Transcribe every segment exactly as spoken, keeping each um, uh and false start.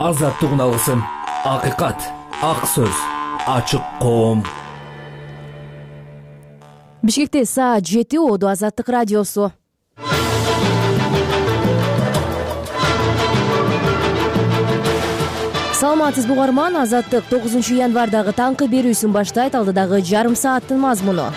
Азаттыгын алгысым, акыйкат, ак сөз, ачык коом. Бишкекте саат жети оду Азаттык радиосу. Саламатсызбы угарман, Азаттык тогузунчу январдагы таңкы берүүсүн баштайт. Алдыдагы жарым сааттын мазмуну.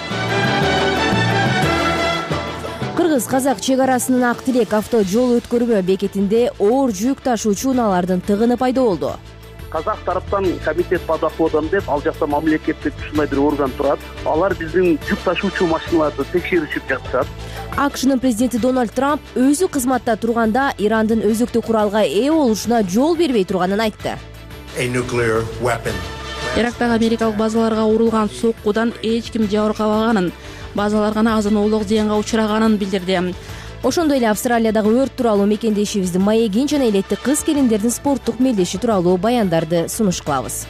Кыргыз-казак чек арасынын Ак Тилек авто жол өткөрмө бекетинде оор жүк ташуучу унаалардын тыгыны пайда болду. Казак тараптан комитет подоходом деп, ал жакта мамлекеттик ушундай бир орган турат. Алар биздин жүк ташуучу машиналарды текшеришип жатышат. АКШнын президенти Дональд Трамп өзү кызматта турганда Ирандын өзөктүк куралга ээ болушуна жол бербей турганын айтты. Ирактагы америкалык базаларга урулган соккудан эч ким жабыркабаганын, базалар гана азын-оолук зыянга учураганын билдирди. Ошондой эле Австралиядагы өрт тууралуу мекендешибиздин маегин жана элетти кыз-келиндердин спорттук мелдеши тууралуу баяндарды сунуш кылабыз.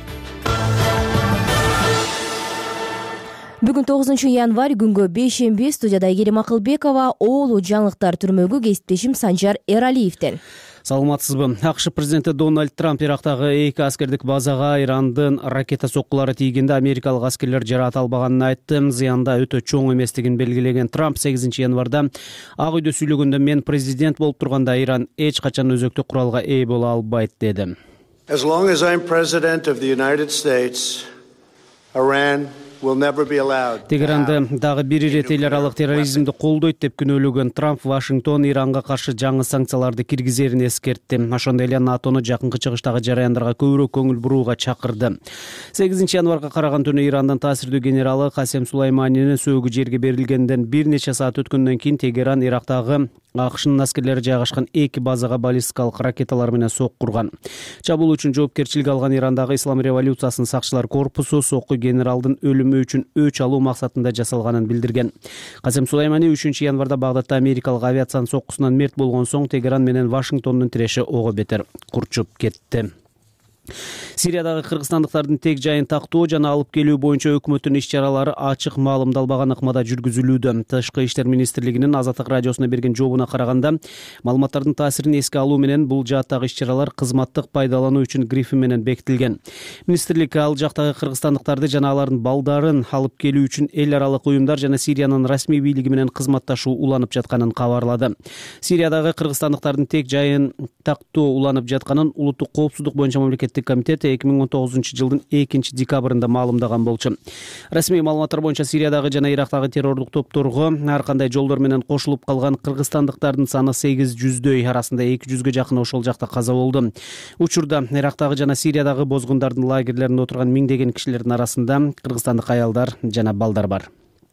Бүгүн тогузунчу январь күнгө бейшемби. Студияда Айгерим Акылбекова, оолу жаңылыктар түрмөгү кесиптешим Санжар Эралиевден. Саламатсызбы. АКШ президенти Дональд Трамп Ирактагы эки аскердик базага Ирандын ракета соккулары тийгенде америкалык аскерлер жараат албаганын айтты. Зыянда өтө чоң эместигин белгилеген Трамп сегизинчи январда Ак үйдө сүйлөгөндө мен президент болуп турганда Иран эч качан өзөктүк куралга ээ боло албайт деди. As long as I'm president of the United States, Iran Тегеранды дагы бир ирет эл аралык терроризмди колдойт деп күнөөлөгөн Трамп Вашингтон Иранга каршы жаңы санкцияларды киргизерин эскертти. Ошондой эле НАТОну жакынкы чыгыштагы жараяндарга көбүрөөк көңүл бурууга чакырды. сегизинчи январга караган түнү Ирандын таасирдүү генералы Касем Сулайманинин сөөгү жерге берилгенден бир нече саат өткөндөн кийин Тегеран Ирактагы АКШнын аскерлери жайгашкан эки базага баллистикалык ракеталар менен соккурган. Чабуул үчүн жоопкерчилик алган Ирандагы Ислам революциясынын сакчылар корпусу сокку генералдын өлүмү үчүн өч алуу максатында жасалганын билдирген. Касем Сулаймани үчүнчү январда Багдадта америкалык авиациянын соккусунан мерт болгон соң Тегеран менен Вашингтондун тиреши ого бетер курчуп кетти. Сириядагы кыргызстандыктардын тег жайын тактоо жана алып келүү боюнча өкмөттүн иш-чаралары ачык маалымдалбаган ыкмада жүргүзүлүүдө. Тышкы иштер министрлигинин Азаттык радиосуна берген жообуна караганда, маалыматтардын таасирин эске алуу менен бул жааттагы иш-чаралар кызматтык пайдалануу үчүн грифи менен бекитилген. Министрлик ал жактагы кыргызстандыктарды жана алардын балдарын алып келүү үчүн эл аралык уюмдар жана Сириянын расмий бийлиги менен кызматташуу уланып жатканын кабарлады. Сириядагы кыргызстандыктардын тег жайын тактоо уланып жатканын Улуттук коопсуздук боюнча мамлекеттик комитет эки миң он тогузунчу жылдын экинчи декабрында маалымдаган болчу. Расмий маалыматтар боюнча Сириядагы жана Ирактагы террордук топторго ар кандай жолдор менен кошулуп калган кыргызстандыктардын саны сегиз жүздөй, арасында эки жүзгө жакын ошол жакта каза болду. Учурда Ирактагы жана Сириядагы бозгундардын лагерлеринде отурган миңдеген кишилердин арасында кыргызстандык аялдар жана балдар бар.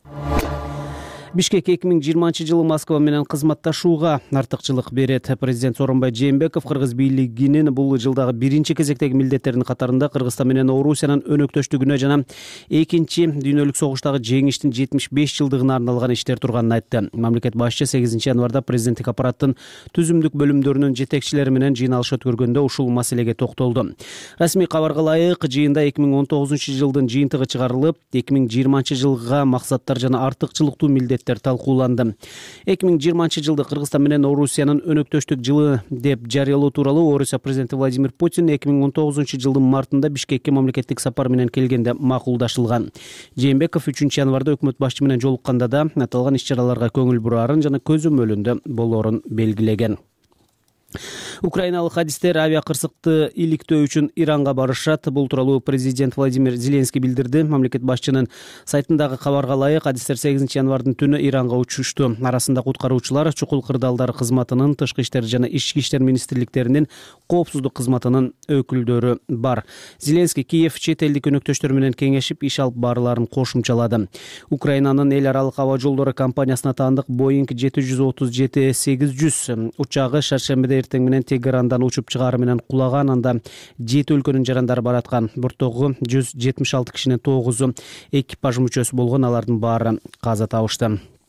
Бишкек эки миң жыйырманчы жылы Москва менен кызматташууга артыкчылык берет. Президент Сооронбай Жээнбеков кыргыз бийлигинин бул жылдагы биринчи кезектеги милдеттеринин катарында Кыргызстан менен Орусиянын өнөктөштүгүнө жана экинчи дүйнөлүк согуштагы жеңиштин жетимиш беш жылдыгына арналган иштер турганын айтты. Мамлекет башчы сегизинчи январда президенттик аппараттын түзүмдүк бөлүмдөрүнүн жетекчилери менен жыйналыш өткөргөндө ушул маселеге токтолду. Расмий кабарга ылайык жыйында эки миң он тогузунчу жылдын жыйынтыгы чыгарылып, эки миң жыйырманчы жылга максаттар жана артыкчылыктуу милдет талкууланды. эки миң жыйырманчы жылды Кыргызстан менен Орусиянын өнөктөштүк жылы деп жарыялоо тууралуу Орусия президенти Владимир Путин эки миң он тогузунчу жылдын мартында Бишкекке мамлекеттик сапар менен келгенде макулдашылган. Жээнбеков үчүнчү январда өкмөт башчы менен жолукканда да аталган иш-чараларга көңүл бураарын жана көзөмөлүндө болоорун белгилеген. Украиналык хадистер авиа кырсыкты иликтөө үчүн Иранга барышат. Бул тууралуу президент Владимир Зеленский билдирди. Мамлекет башчынын сайтындагы кабарга ылайык, хадистер сегизинчи январдын түнү Иранга учушту. Арасында куткаруучулар, чукул кырдаалдар кызматынын, тышкы иштер жана ички иштер министрликтеринин, коопсуздук кызматынын өкүлдөрү бар. Зеленский Киев чет элдик өнөктөштөр менен кеңешип иш алып баарларын кошумчалады. Украинанын эл аралык аба жолдору компаниясына таандык Boeing жети жүз отуз жети сегиз жүз учагы шаршембиде эртең менен Тегерандан учуп чыгары менен кулаган. Анда жети өлкөнүн жарандары бараткан. Борттогу жүз жетимиш алты кишинин тогузу экипаж мүчөсү болгон, алардын баары каза табышты.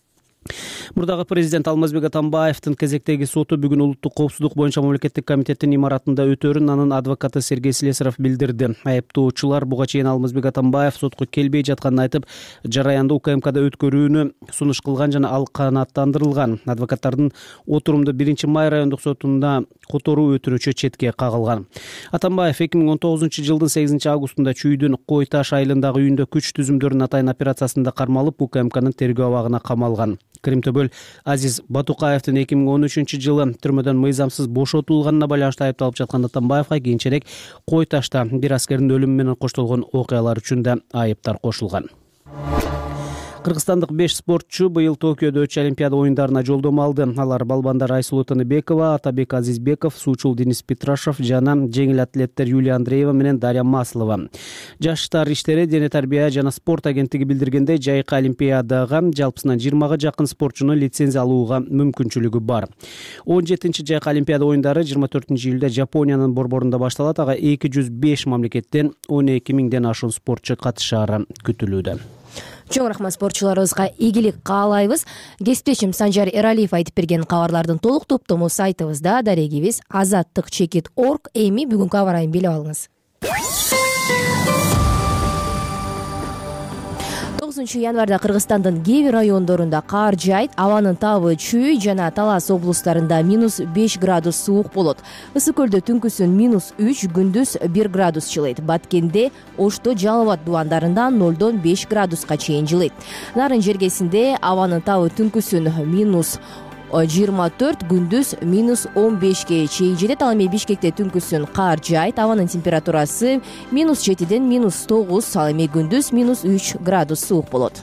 Мурдагы президент Алмазбек Атамбаевдин кезектеги соту бүгүн улуттук коопсуздук боюнча мамлекеттик комитеттин имаратында өтөөрүн анын адвокаты Сергей Слесарев билдирди. Айыптоочулар буга чейин Алмазбек Атамбаев сотко келбей жатканын айтып, жараянды УКМКда өткөрүүнү сунуш кылган жана ал канааттандырылган. Адвокаттардын отурумду биринчи май райондук сотунда которуу өтүрүүчү четке кагылган. Атамбаев эки миң он тогузунчу жылдын сегизинчи августунда Чүйдүн Кой Таш айылындагы үйүндө күч түзүмдөрүн атайын операциясында кармалып, УКМКнын тергөө абагына камалган. Кримтөбөл Азиз Батукаевдин эки миң он үчүнчү жылы түрмөдөн мыйзамсыз бошотулганына байланыштуу айыпталып жаткан Атамбаевга кийинчерээк Кой Ташта бир аскердин өлүмү менен коштолгон окуялар үчүн да айыптар кошулган. Кыргызстандык беш спортчу быйыл Токиодо өтчү Олимпиада оюндарына жолдомо алды. Алар балбандар Айсулуу Тыныбекова, Атабек Азизбеков, суучул Денис Петрашев жана жеңил атлеттер Юлия Андреева менен Дарья Маслова. Жаштар иштери дене тарбия жана спорт агенттиги билдиргендей, жайкы Олимпиадага жалпысынан жыйырмага жакын спортчуну лицензия алууга мүмкүнчүлүгү бар. он жетинчи жайкы Олимпиада оюндары жыйырма төртүнчү июлда Жапониянын Борборунда башталат. Ага эки жүз беш мамлекеттен он эки миңден ашуун спортчу катышаары күтүлүүдө. Чоң рахмат спортчуларыбызга, ийгилик каалайбыз. Кесиптешим Санжар Эралиев айтып берген кабарлардын толук топтому сайтыбызда, дарегибиз азаттык чекит точка орг. Эми бүгүнкү аба ырайын билип алыңыз. тогузунчу январда Кыргызстандын кээ бир райондорунда кар жаайт, абанын табы Чүй жана Талас облустарында минус беш градус суук болот. Ысык көлдө түнкүсүн минус үч, күндүз бир градус жылыйт. Баткенде, Ошто, Жалал Абад дубандарында нолдон беш градуска чейин жылыйт. Нарын жергесинде абанын табы түнкүсүн минус жыйырма төрт, күндүз минус он бешке чейин жетет. Ал эми Бишкекте түнкүсүн кар жаайт, абанын температурасы минус жетиден минус тогуз, ал эми күндүз минус үч градус суук болот.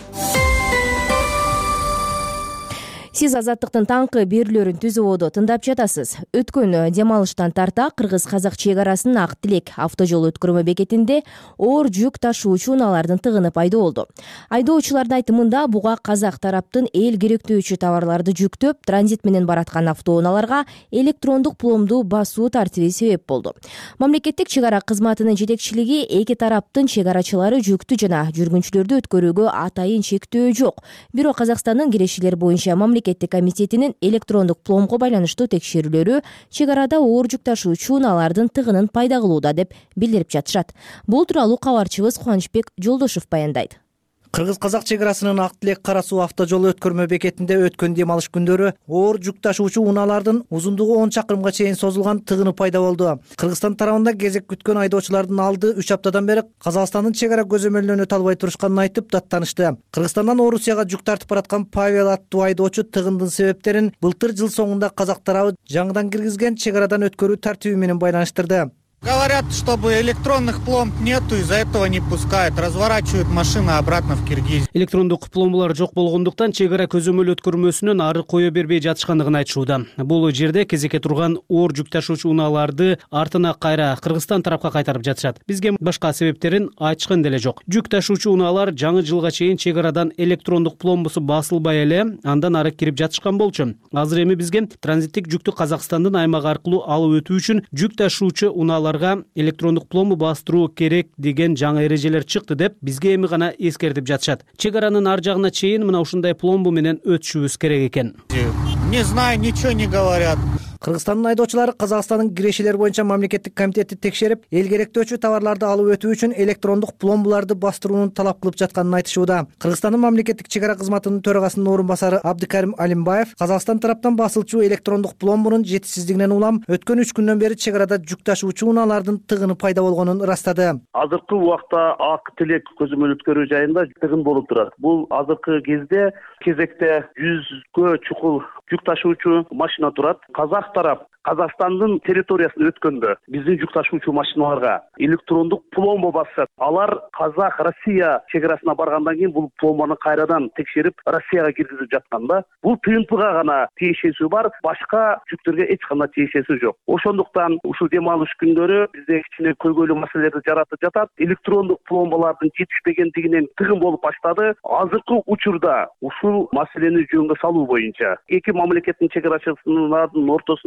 Сиз азаттыктын таңкы берүүлөрүн түзүүдө тыңдап жатасыз. Өткөн дем алыштан тарта кыргыз-казак чек арасынын Ак Тилек автожол өткөрмө бекетинде оор жүк ташуучу унаалардын тыгыны пайда болду. Айдоочулардын айтымында буга казак тараптын эл керектөөчү товарларды жүктөп, транзит менен бараткан автоунааларга электрондук пломду басуу тартиби себеп болду. Мамлекеттик чек ара кызматынын жетекчилиги эки тараптын чек арачылары жүктү жана жүргүнчүлөрдү өткөрүүгө атайын чектөө жок. Бирок Казакстандын кирешилер боюнча мамлекеттик комитетинин электрондук пломго байланыштуу текшерүүлөрү чек арада оор жүк ташуучу унаалардын тыгынын пайда кылууда деп билдирип жатышат. Бул тууралуу кабарчыбыз Кубанычбек Жолдошев баяндайт. Кыргыз-казак чек арасынын Ак Тилек Кара Суу автожол өткөрмө бекетинде өткөн дем алыш күндөрү оор жүк ташуучу унаалардын узундугу он чакырымга чейин созулган тыгыны пайда болду. Кыргызстан тарабында кезек күткөн айдоочулардын алды үч аптадан бери Казакстандын чек ара көзөмөлүнө өтө албай турушканын айтып даттанышты. Кыргызстандан Орусияга жүк тартып бараткан Павел аттуу айдоочу тыгындын себептерин былтыр жыл соңунда казак тарабы жаңыдан киргизген чек арадан өткөрүү тартиби менен байланыштырды. Говорят, чтобы электронных пломб нету, из-за этого не пускают, разворачивают машины обратно в Киргизию. Электрондук пломбулар жок болгондуктан чек ара көзөмөл өткөрмөсүнөн ары кое бербей жатышкандыгын айтышууда. Бул жерде кезекке турган оор жүк ташуучу унааларды артына кайра Кыргызстан тарапка кайтарып жатышат. Бизге башка себептерин айтышкан деле жок. Жүк ташуучу унаалар жаңы жылга чейин чек арадан электрондук пломбусу басылбай эле андан ары кирип жатышкан болчу. Азыр эми бизге транзиттик жүктү Казакстандын аймагы аркылуу алып өтүү үчүн жүк ташуучу унаалар электрондук пломбу бастыруу керек деген жаңы эрежелер чыкты деп бизге эми гана эскертип жатышат. Чек аранын ар жагына чейин мына ушундай пломбу менен өтүшүбүз керек экен. Не знаю, ничего не говорят. Кыргызстандын айдоочулары Казакстандын кирешилер боюнча мамлекеттик комитетти текшерип, эл керектөөчү товарларды алып өтүү үчүн электрондук пломбуларды бастырууну талап кылып жатканын айтышууда. Кыргызстандын мамлекеттик чек ара кызматынын төрагасынын орун басары Абдыкарим Алимбаев Казакстан тараптан басылчу электрондук пломбунун жетишсиздигинен улам өткөн үч күндөн бери чек арада жүк ташуучу унаалардын тыгыны пайда болгонун ырастады. Азыркы убакта Ак Тилек көзөмөл өткөрүү жайында тыгын болуп турат. Бул азыркы кезде кезекте жүзгө чукул жүк ташуучу машина турат. Казак тарап Казакстандын территориясына өткөндө биздин жүк ташуучу машиналарга электрондук пломба басат. Алар Казак Россия чек арасына баргандан кийин бул пломбаны кайрадан текшерип Россияга киргизип жатканда бул ТНПга гана тиешеси бар, башка жүктөргө эч кандай тиешеси жок. Ошондуктан ушул дем алыш күндөрү бизде кичине көйгөйлүү маселелерди жаратып жатат. Электрондук пломбалардын жетишпегендигинен тыгын болуп баштады. Азыркы учурда ушул маселени жөнгө салуу боюнча эки мамлекеттин чек арачысынын ортосунда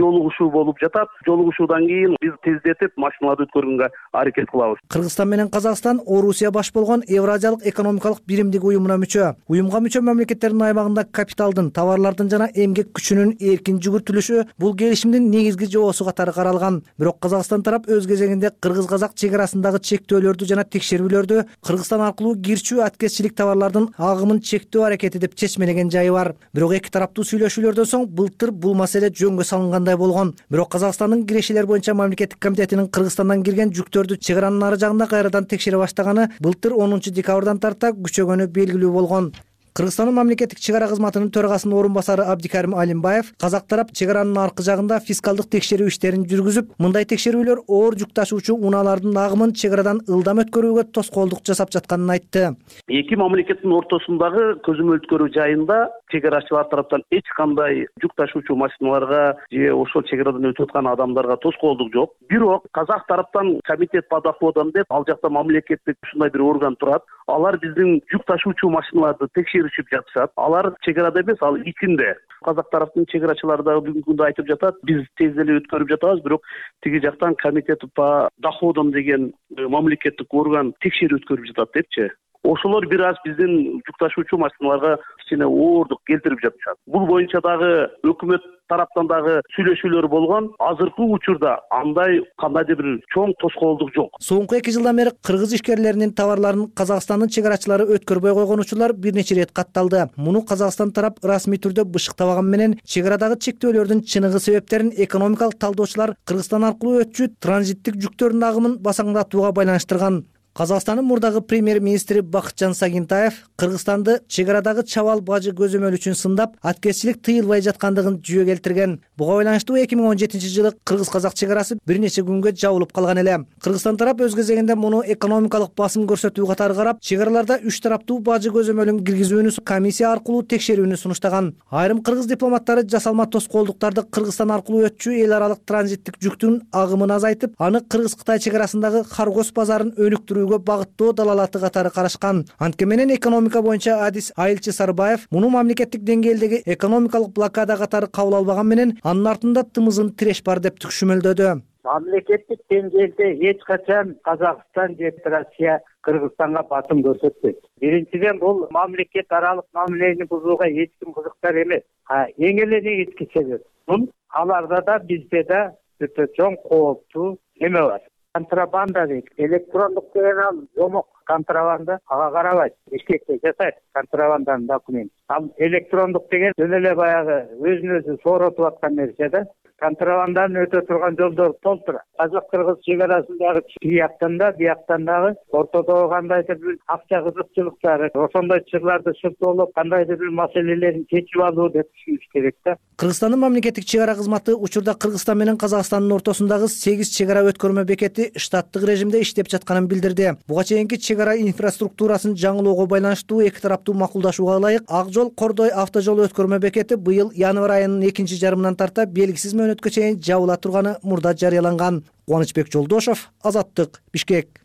жолугушуу болуп жатат. Жолугушуудан кийин биз тездетип машиналарды өткөргөнгө аракет кылабыз. Кыргызстан менен Казакстан Орусия баш болгон Евразиялык экономикалык биримдик уюмуна мүчө. Уюмга мүчө мамлекеттердин аймагында капиталдын, товарлардын жана эмгек күчүнүн эркин жүгүртүлүшү бул келишимдин негизги жоосу катары каралган. Бирок Казакстан тарап өз кезегинде кыргыз-казак чек арасындагы чектөөлөрдү жана текшерүүлөрдү Кыргызстан аркылуу кирчүү аткезчилик товарлардын агымын чектөө аракети деп чечмелеген жайы бар. Бирок эки тараптуу сүйлөшүүлөрдөн соң былтыр бул маселе жөнгө салынгандай болгон. Бирок Казакстандын кирешелер боюнча мамлекеттик комитетинин Кыргызстандан кирген жүктөрдү чек аранын ары жагында кайрадан текшере баштаганы былтыр онунчу декабрдан тарта күчөгөнү белгилүү болгон. Кыргызстандын мамлекеттик чек ара кызматынын төрагасынын орун басары Абдикарим Алимбаев казак тарап чек аранын аркы жагында фискалдык текшерүү иштерин жүргүзүп, мындай текшерүүлөр оор жүк ташуучу унаалардын агымын чек арадан ылдам өткөрүүгө тоскоолдук жасап жатканын айтты. Эки мамлекеттин ортосундагы көзөмөл өткөрүү жайында чек арачылар тараптан эч кандай жүк ташуучу машиналарга же ошол чек арадан өтүп аткан адамдарга тоскоолдук жок. Бирок казак тараптан комитет по доходам деп ал жакта мамлекеттик ушундай бир орган турат. Алар биздин жүк ташуучу машиналарды текшеришип жатышат. Алар чек арада эмес, ал ичинде. Казак тараптын чек арачылары дагы бүгүнкү күндө айтып жатат, биз тез эле өткөрүп жатабыз, бирок тиги жактан комитет по доходам деген мамлекеттик орган текшерүү өткөрүп жатат депчи. Ошолор бир аз биздин жүк ташуучу машиналарга кичине оордук келтирип жатышат. Бул боюнча дагы өкмөт тараптан дагы сүйлөшүүлөр болгон. Азыркы учурда андай кандайдыр бир чоң тоскоолдук жок. Соңку эки жылдан бери кыргыз ишкерлеринин товарларын Казакстандын чек арачылары өткөрбөй койгон учурлар бир нече ирет катталды. Муну Казакстан тарап расмий түрдө бышыктабаган менен чек арадагы чектөөлөрдүн чыныгы себептерин экономикалык талдоочулар Кыргызстан аркылуу өтчү транзиттик жүктөрдүн агымын басаңдатууга байланыштырган. Казакстандын мурдагы премьер-министри Бакытжан Сагинтаев Кыргызстанды чек арадагы чабал бажы көзөмөл үчүн сындап, аткезчилик тыйылбай жаткандыгын жүйө келтирген. Буга байланыштуу эки миң он жетинчи жылы кыргыз-казак чек арасы бир нече күнгө жабылып калган эле. Кыргызстан тарап өз кезегинде муну экономикалык басым көрсөтүү катары карап, чек араларда үч тараптуу бажы көзөмөлүн киргизүүнү комиссия аркылуу текшерүүнү сунуштаган. Айрым кыргыз дипломаттары жасалма тоскоолдуктарды Кыргызстан аркылуу өтчү эл аралык транзиттик жүктүн агымын азайтып, аны Кыргыз-Кытай чек арасындагы Харгос базарын өнүктүрүү багыттоо далалаты катары карашкан. Антке менен экономика боюнча адис Айылчы Сарбаев муну мамлекеттик деңгээлдеги экономикалык блокада катары кабыл албаган менен анын артында тымызын тиреш бар деп түшүнмөлдөдү. Мамлекеттик деңгээлде эч качан Казакстан же Россия Кыргызстанга басым көрсөтпөйт. Биринчиден бул мамлекет аралык мамилени бузууга эч ким кызыктар эмес. Эң эле негизги себеп бул аларда да бизде да өтө чоң кооптуу неме бар. Контрабанда дейт. Электрондук деген ал жомок контрабанда ага карабайт. Бишкекте жасайт контрабанданын документ. Ал электрондук деген жөн эле баягы өзүн өзү сооротуп аткан нерсе да. Контрабанданын өтө турган жолдор толтура. Казак-кыргыз чек арасындагы бияктан да, бияктан дагы ортодогу кандайдыр бир акча кызыкчылыктары, ошондой чырларды шыртоолоп кандайдыр бир маселелерин чечип алуу деп түшүнүш керек да. Кыргызстандын мамлекеттик чек ара кызматы учурда Кыргызстан менен Казакстандын ортосундагы сегиз чек ара өткөрмө бекети штаттык режимде иштеп жатканын билдирди. Буга чейинки чек ара инфраструктурасын жаңылоого байланыштуу эки тараптуу макулдашууга ылайык Ак жол Кордой автожол өткөрмө бекети быйыл январь айынын экинчи жарымынан тарта белгисиз мөөнөткө чейин жабыла турганы мурда жарыяланган. Кубанычбек Жолдошов, Азаттык, Бишкек.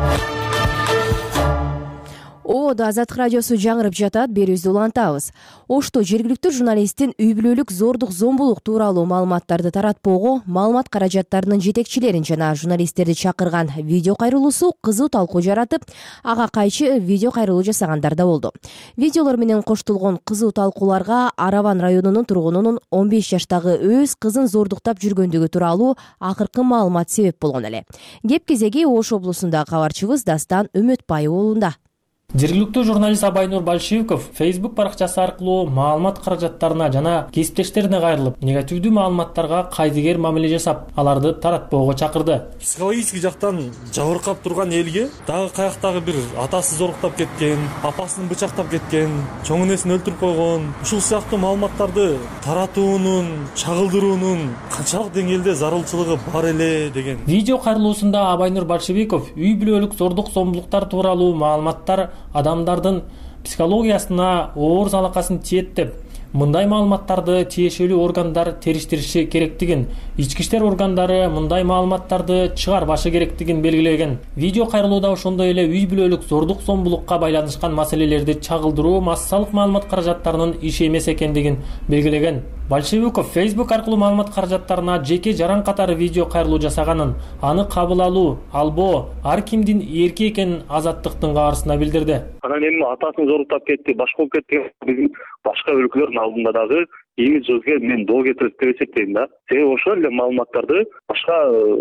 Оодо Азаттык радиосу жаңырып жатат, берүүбүздү улантабыз. Ошто жергиликтүү журналисттин үй бүлөлүк зордук зомбулук тууралуу маалыматтарды таратпоого маалымат каражаттарынын жетекчилерин жана журналисттерди чакырган видео кайрылуусу кызуу талкуу жаратып, ага кайчы видео кайрылуу жасагандар да болду. Видеолор менен коштолгон кызуу талкууларга Араван районунун тургунунун он беш жаштагы өз кызын зордуктап жүргөндүгү тууралуу акыркы маалымат себеп болгон эле. Кеп кезеги Ош облусундагы кабарчыбыз Дастан Үмөтбаев уулунда. Жергиликтүү журналист Абайнур Большевиков Facebook баракчасы аркылуу маалымат каражаттарына жана кесиптештерине кайрылып, негативдүү маалыматтарга кайдыгер мамиле жасап, аларды таратпоого чакырды. Психологический жактан жабыркап турган элге дагы каяктагы бир атасы зоруктап кеткен, апасын бычактап кеткен, чоң энесин өлтүрүп койгон, ушул сыяктуу маалыматтарды таратуунун, чагылдыруунун канчалык деңгээлде зарылчылыгы бар эле деген. Видео кайрылуусунда Абайнур Большевиков үй бүлөлүк зордук зомбулуктар тууралуу маалыматтар адамдардын психологиясына оор залакасын тиет деп, мындай маалыматтарды тиешелүү органдар териштириши керектигин, ички иштер органдары мындай маалыматтарды чыгарбашы керектигин белгилеген. Видео кайрылууда ошондой эле үй бүлөлүк зордук зомбулукка байланышкан маселелерди чагылдыруу массалык маалымат каражаттарынын иши эмес экендигин белгилеген. Большевиков Facebook аркылуу маалымат каражаттарына жеке жаран катары видео кайрылуу жасаганын, аны кабыл алуу, албоо ар кимдин эрки экенин Азаттыктын кабарысына билдирди. Анан эми атасын жоруктап кетти, башка болуп кетти. Биздин башка өлкөлөрдүн алдында дагы имиджибизге мен доо кетирет деп эсептейм да. Себеби ошол эле маалыматтарды башка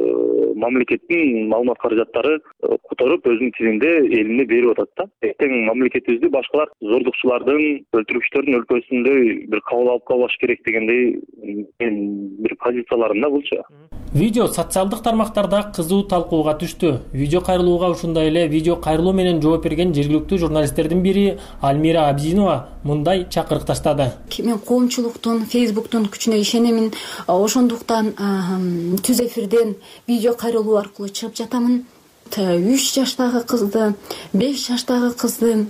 мамлекеттин маалымат каражаттары которуп өзүнүн тилинде элине берип атат да. Эртең мамлекетибизди башкалар зордукчулардын, өлтүрүкчүлөрдүн өлкөсүндөй бир кабыл алып калбаш керек дегендей бир позицияларым да булчу. Видео социалдык тармактарда кызуу талкууга түштү. Видео кайрылууга ушундай эле видео кайрылуу менен жооп берген жергиликтүү журналисттердин бири Альмира Абдинова мындай чакырык таштады. Мен коомчулуктун, Фейсбуктун күчүнө ишенемин. Ошондуктан түз эфирден видео кайрылуу аркылуу чыгып жатамын. үч жаштагы кызды, беш жаштагы кызды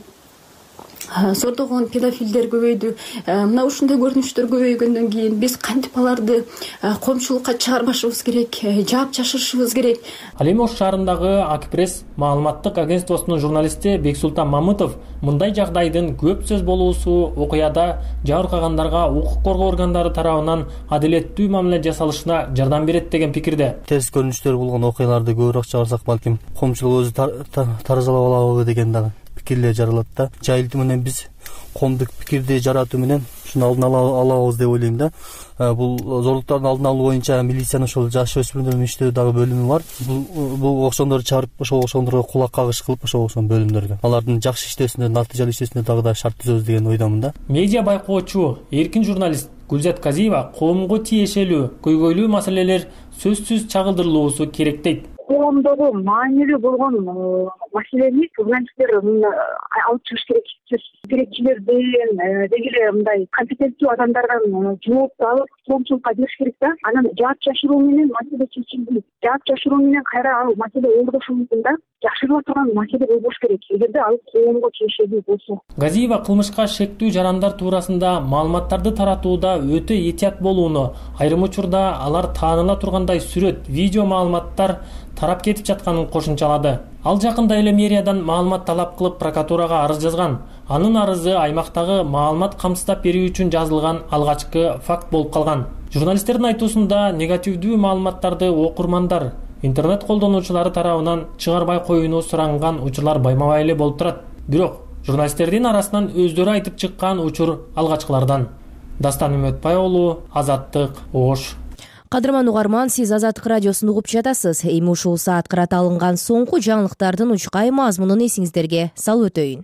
сордогон педофилдер көбөйдү. Мына ушундай көрүнүштөр көбөйгөндөн кийин биз кантип аларды коомчулукка чыгарбашыбыз керек, жаап жашырышыбыз керек. Ал эми Ош шаарындагы Акпресс маалыматтык агентствосунун журналисти Бексултан Мамытов мындай жагдайдын көп сөз болуусу окуяда жабыркагандарга укук коргоо органдары тарабынан адилеттүү мамиле жасалышына жардам берет деген пикирде. Терс көрүнүштөр болгон окуяларды көбүрөөк чыгарсак балким коомчулук өзү таразалап алабы деген дагы пикирлер жаралат да. Жайылтуу менен биз коомдук пикирди жаратуу менен ушуну алдын алабыз деп ойлойм да. Бул зорлуктардын алдын алуу боюнча милициянын ошол жаш өспүрүмдөрдүн иштөө дагы бөлүмү бар. Бул бул окшондорду чыгарып ошол окшондорго кулак кагыш кылып ошол окшон бөлүмдөргө алардын жакшы иштөөсүнө, натыйжалуу иштөөсүнө дагы да шарт түзөбүз деген ойдомун да. Медиа байкоочу, эркин журналист Гүлзат Казиева коомго тиешелүү көйгөйлүү маселелер сөзсүз чагылдырылуусу керек дейт. Коомдогу маанилүү болгон маселени журналисттер алып чыгыш керек. Керекчилерден деги эле мындай компетенттүү адамдардан жооп алып коомчулукка бериш керек да. Анан жаап жашыруу менен маселе чечилди. Жаап жашыруу менен кайра ал маселе оордошу мүмкүн да. Жашырыла турган маселе болбош керек, эгерде ал коомго тиешелүү болсо. Газиева кылмышка шектүү жарандар туурасында маалыматтарды таратууда өтө этият болууну, айрым учурда алар тааныла тургандай сүрөт, видео маалыматтар тарап кетип жатканын кошумчалады. Ал жакында эле мэриядан маалымат талап кылып прокуратурага арыз жазган. Анын арызы аймактагы маалымат камсыздап берүү үчүн жазылган алгачкы факт болуп калган. Журналисттердин айтуусунда негативдүү маалыматтарды окурмандар, интернет колдонуучулары тарабынан чыгарбай коюуну суранган учурлар байма-бай эле болуп турат. Бирок журналисттердин арасынан өздөрү айтып чыккан учур алгачкылардан. Дастан Үмөтбай уулу, Азаттык, Ош. Кадырман угарман, сиз Азаттык радиосун угуп жатасыз. Эми ушул саат кырата алынган соңку жаңылыктардын учкай мазмунун эсиңиздерге салып өтөйүн.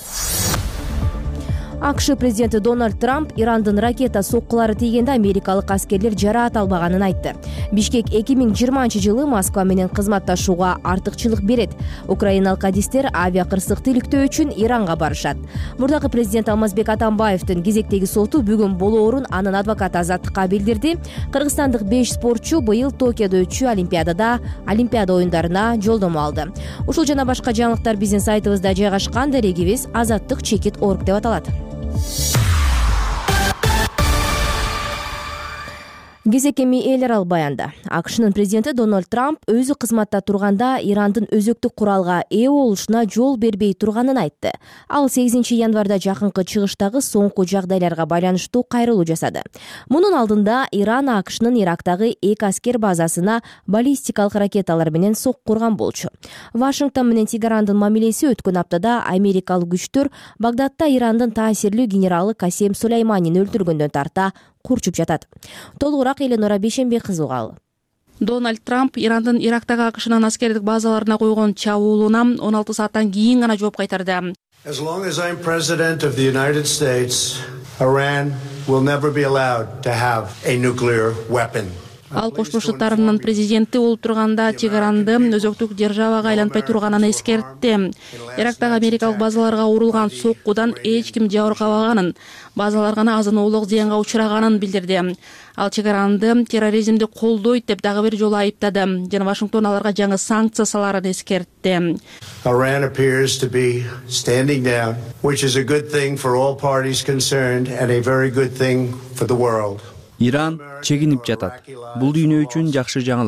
АКШ президенти Дональд Трамп Ирандын ракета соккулары тийгенде америкалык аскерлер жараат албаганын айтты. Бишкек эки миң жыйырманчы жылы Москва менен кызматташууга артыкчылык берет. Украиналык адистер авиа кырсыкты иликтөө үчүн Иранга барышат. Мурдагы президент Алмазбек Атамбаевдин кезектеги соту бүгүн болоорун анын адвокаты Азаттыкка билдирди. Кыргызстандык беш спортчу быйыл Токиодо өтчү Олимпиадада Олимпиада оюндарына жолдомо алды. Ушул жана башка жаңылыктар биздин сайтыбызда жайгашкан. Дарегибиз азаттык чекит точка орг деп аталат. Кезек эми эл аралык баянда. АКШнын президенти Дональд Трамп өзү кызматта турганда Ирандын өзөктүк куралга ээ болушуна жол бербей турганын айтты. Ал сегизинчи январда жакынкы чыгыштагы соңку жагдайларга байланыштуу кайрылуу жасады. Мунун алдында Иран АКШнын Ирактагы эки аскер базасына баллистикалык ракеталар менен сокку урган болчу. Вашингтон менен Тегерандын мамилеси өткөн аптада америкалык күчтөр Багдадда Ирандын таасирлүү генералы Касем Сулейманин өлтүргөндөн тарта курчуп жатат. Толугураак Эленора Бейшенбек кызы угалы. Дональд Трамп Ирандын Ирактагы АКШнын аскердик базаларына койгон чабуулуна он алты сааттан кийин гана жооп кайтарды. As long as I'm president of the United States, Iran will never be allowed to have a nuclear weapon. Ал Кошмо Шаттарынын президенти болуп турганда Тегеранды өзөктүк державага айланпай турганын эскертти. Ирактагы америкалык базаларга урулган соккудан эч ким жабыркабаганын, базалар гана азын-оолук зыянга учураганын билдирди. Ал Тегеранды терроризмди колдойт деп дагы бир жолу айыптады жана Вашингтон аларга жаңы санкция саларын эскертти. Iran appears to be standing down, which is a good thing for all parties concerned and a very good thing for the world. Иран чегинип жатат. Бул дүйнө үчүн жакшы жаңылык.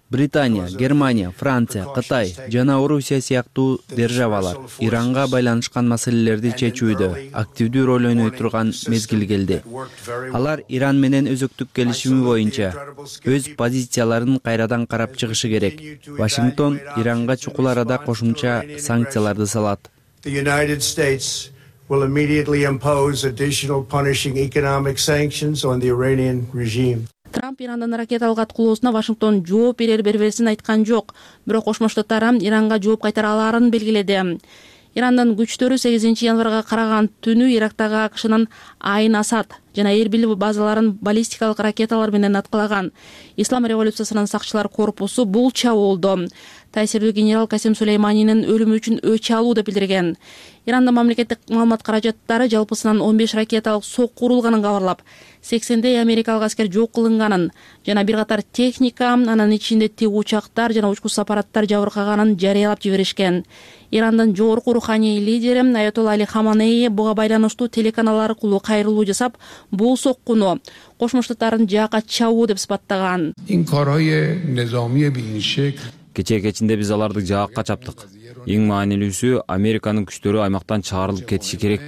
Британия, Германия, Франция, Кытай жана Орусия сыяктуу державалар Иранга байланышкан маселелерди чечүүдө активдүү роль ойной турган мезгил келди. Алар Иран менен өзөктүк келишими боюнча өз позицияларын кайрадан карап чыгышы керек. Вашингтон Иранга чукул арада кошумча санкцияларды салат. The United States will immediately impose additional punishing economic sanctions on the Iranian regime. Трамп Ирандын ракеталык аткылоосуна Вашингтон жооп берер бербесин айткан жок. Бирок Кошмо Штаттар Иранга жооп кайтара аларын белгиледи. Ирандын күчтөрү сегизинчи январга караган түнү Ирактагы АКШнын Айн Асад жана Эрбил базаларын баллистикалык ракеталар менен аткылаган. Ислам революциясынын сакчылар корпусу бул чабуулду таасирдүү генерал Касим Сулейманинин өлүмү үчүн өч алуу деп билдирген. Ирандын мамлекеттик маалымат каражаттары жалпысынан он беш ракеталык сокку урулганын кабарлап, сексендей америкалык аскер жок кылынганын жана бир катар техника, анын ичинде тик учактар жана учкуч аппараттар жабыркаганын жарыялап жиберишкен. Ирандын жогорку руханий лидери Аятолла Али Хаманеи буга байланыштуу телеканал аркылуу кайрылуу жасап, бул соккуну Кошмо Штаттардын жаакка чабуу деп сыпаттаган. Кечээ кечинде биз аларды жаакка чаптык. Эң маанилүүсү Американын күчтөрү аймактан чыгарылып кетиши керек.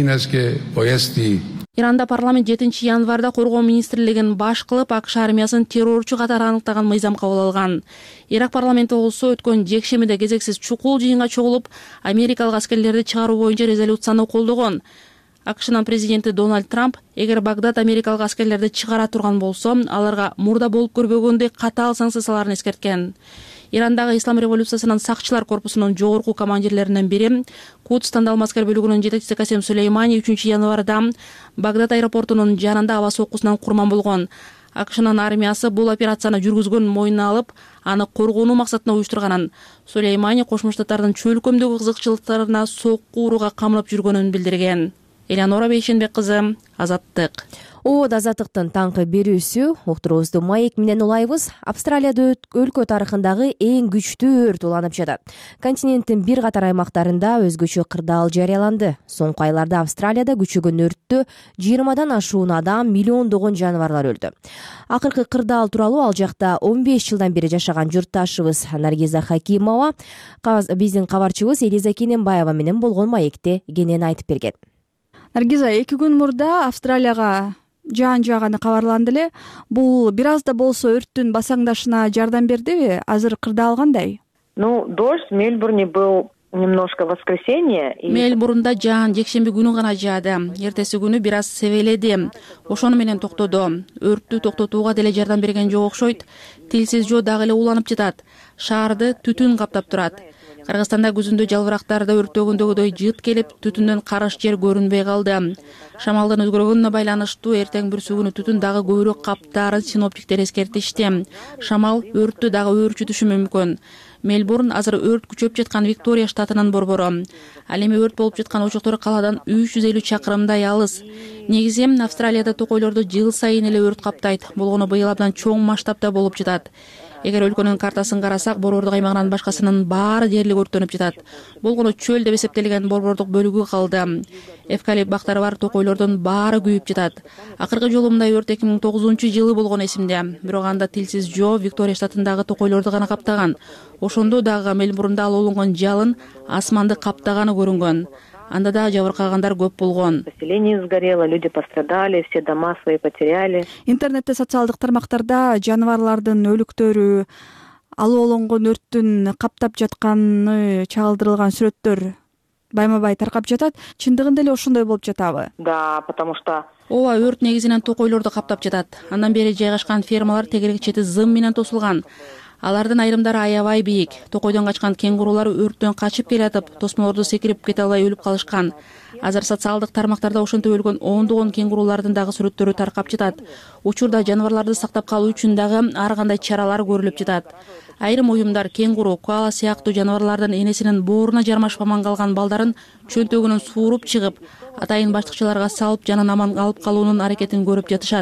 Иранда парламент жетинчи январда коргоо министрлигин баш кылып АКШ армиясын террорчу катары аныктаган мыйзам кабыл алган. Ирак парламенти болсо өткөн жекшемиде кезексиз чукул жыйынга чогулуп, америкалык аскерлерди чыгаруу боюнча резолюцияны колдогон. АКШнын президенти Дональд Трамп эгер Багдад америкалык аскерлерди чыгара турган болсо, аларга мурда болуп көрбөгөндөй катаал санкция саларын эскерткен. Ирандагы Ислам революциясынын сакчылар корпусунун жогорку командирлеринен бири, Кудс тандалма аскер бөлүгүнүн жетекчиси Касим Сулеймани үчүнчү январда Багдад аэропортунун жанында аба соккусунан курман болгон. АКШнын армиясы бул операцияны жүргүзгөн мойнуна алып, аны коргонуу максатында уюштурганын, Сулеймани Кошмо Штаттардын чөлкөмдөгү кызыкчылыктарына сокку урууга камылып жүргөнүн билдирген. Элеонора Бейшенбек кызы, Азаттык. Од Азаттыктын таңкы берүүсү уктуруубузду маек менен улайбыз. Австралияда өлкө тарыхындагы эң күчтүү өрт уланып жатат. Континенттин бир катар аймактарында өзгөчө кырдаал жарыяланды. Соңку айларда Австралияда күчөгөн өрттө жыйырмадан ашуун адам, миллиондогон жаныбарлар өлдү. Акыркы кырдаал тууралуу ал жакта он беш жылдан бери жашаган журтташыбыз Наргиза Хакимова биздин кабарчыбыз Элиза Кененбаева менен болгон маекте кенен айтып берген. Наргиза, эки күн мурда Австралияга жаан жааганы кабарланды эле. Бул бир аз да болсо өрттүн басаңдашына жардам бердиби? Азыр кырдаал кандай? Ну, дождь в Мельбурне был немножко в воскресенье. Мельбурнда жаан жекшемби күнү гана жаады. Эртеси күнү бир аз себеледи. Ошону менен токтоду. Өрттү токтотууга деле жардам берген жок окшойт. Тилсиз жөө дагы эле уланып жатат. Шаарды түтүн каптап турат. Кыргызстанда күзүндө жалбырактарда өрттөгөндөгүдөй жыт келип, түтүндөн карыш жер көрүнбөй калды. Шамалдын өзгөргөнүнө байланыштуу эртең бүрсү күнү түтүн дагы көбүрөөк каптаарын синоптиктер эскертишти. Шамал өрттү дагы өөрчүтүшү мүмкүн. Мельбурн азыр өрт күчөп жаткан Виктория штатынын борбору. Ал эми өрт болуп жаткан учуктар калаадан үч жүз элүү чакырымдай алыс. Негизи Австралияда токойлорду жыл сайын эле өрт каптайт. Болгону быйыл абдан чоң масштабта болуп жатат. Эгер өлкөнүн картасын карасак, борбордук аймагынан башкасынын баары дээрлик өрттөнүп жатат. Болгону чөл деп эсептелген борбордук бөлүгү калды. Эвкалипт бактары бар токойлордун баары күйүп жатат. Акыркы жолу мындай өрт эки миң тогузунчу жылы болгон эсимде. Бирок анда тилсиз жөө Виктория штатындагы токойлорду гана каптаган. Ошондо дагы Мельбурнда ал олонгон жалын асманды каптаганы көрүнгөн. Анда да жабыркагандар көп болгон. Поселение сгорело, люди пострадали, все дома свои потеряли. Интернетте, социалдык тармактарда жаныбарлардын өлүктөрү, алуу олонгон өрттүн каптап жатканы чагылдырылган сүрөттөр байма-бай таркап жатат. Чындыгында эле ошондой болуп жатабы? Да, потому что ооба, өрт негизинен токойлорду каптап жатат. Андан бери жайгашкан фермалар тегерек чети зым менен тосулган. Алардын айрымдары аябай бийик. Токойдон качкан кенгурулар өрттөн качып келатып, тосмолорду секирип кете албай өлүп калышкан. Азыр социалдык тармактарда ошентип өлгөн ондогон кенгурулардын дагы сүрөттөрү таркап жатат. Учурда жаныбарларды сактап калуу үчүн дагы ар кандай чаралар көрүлүп жатат. Айрым уюмдар кенгуру, коала сыяктуу жаныбарлардын энесинин бооруна жармашып аман калган балдарын чөнтөгүнөн сууруп чыгып, атайын баштыкчыларга салып жанын аман алып калуунун аракетин көрүп жатышат.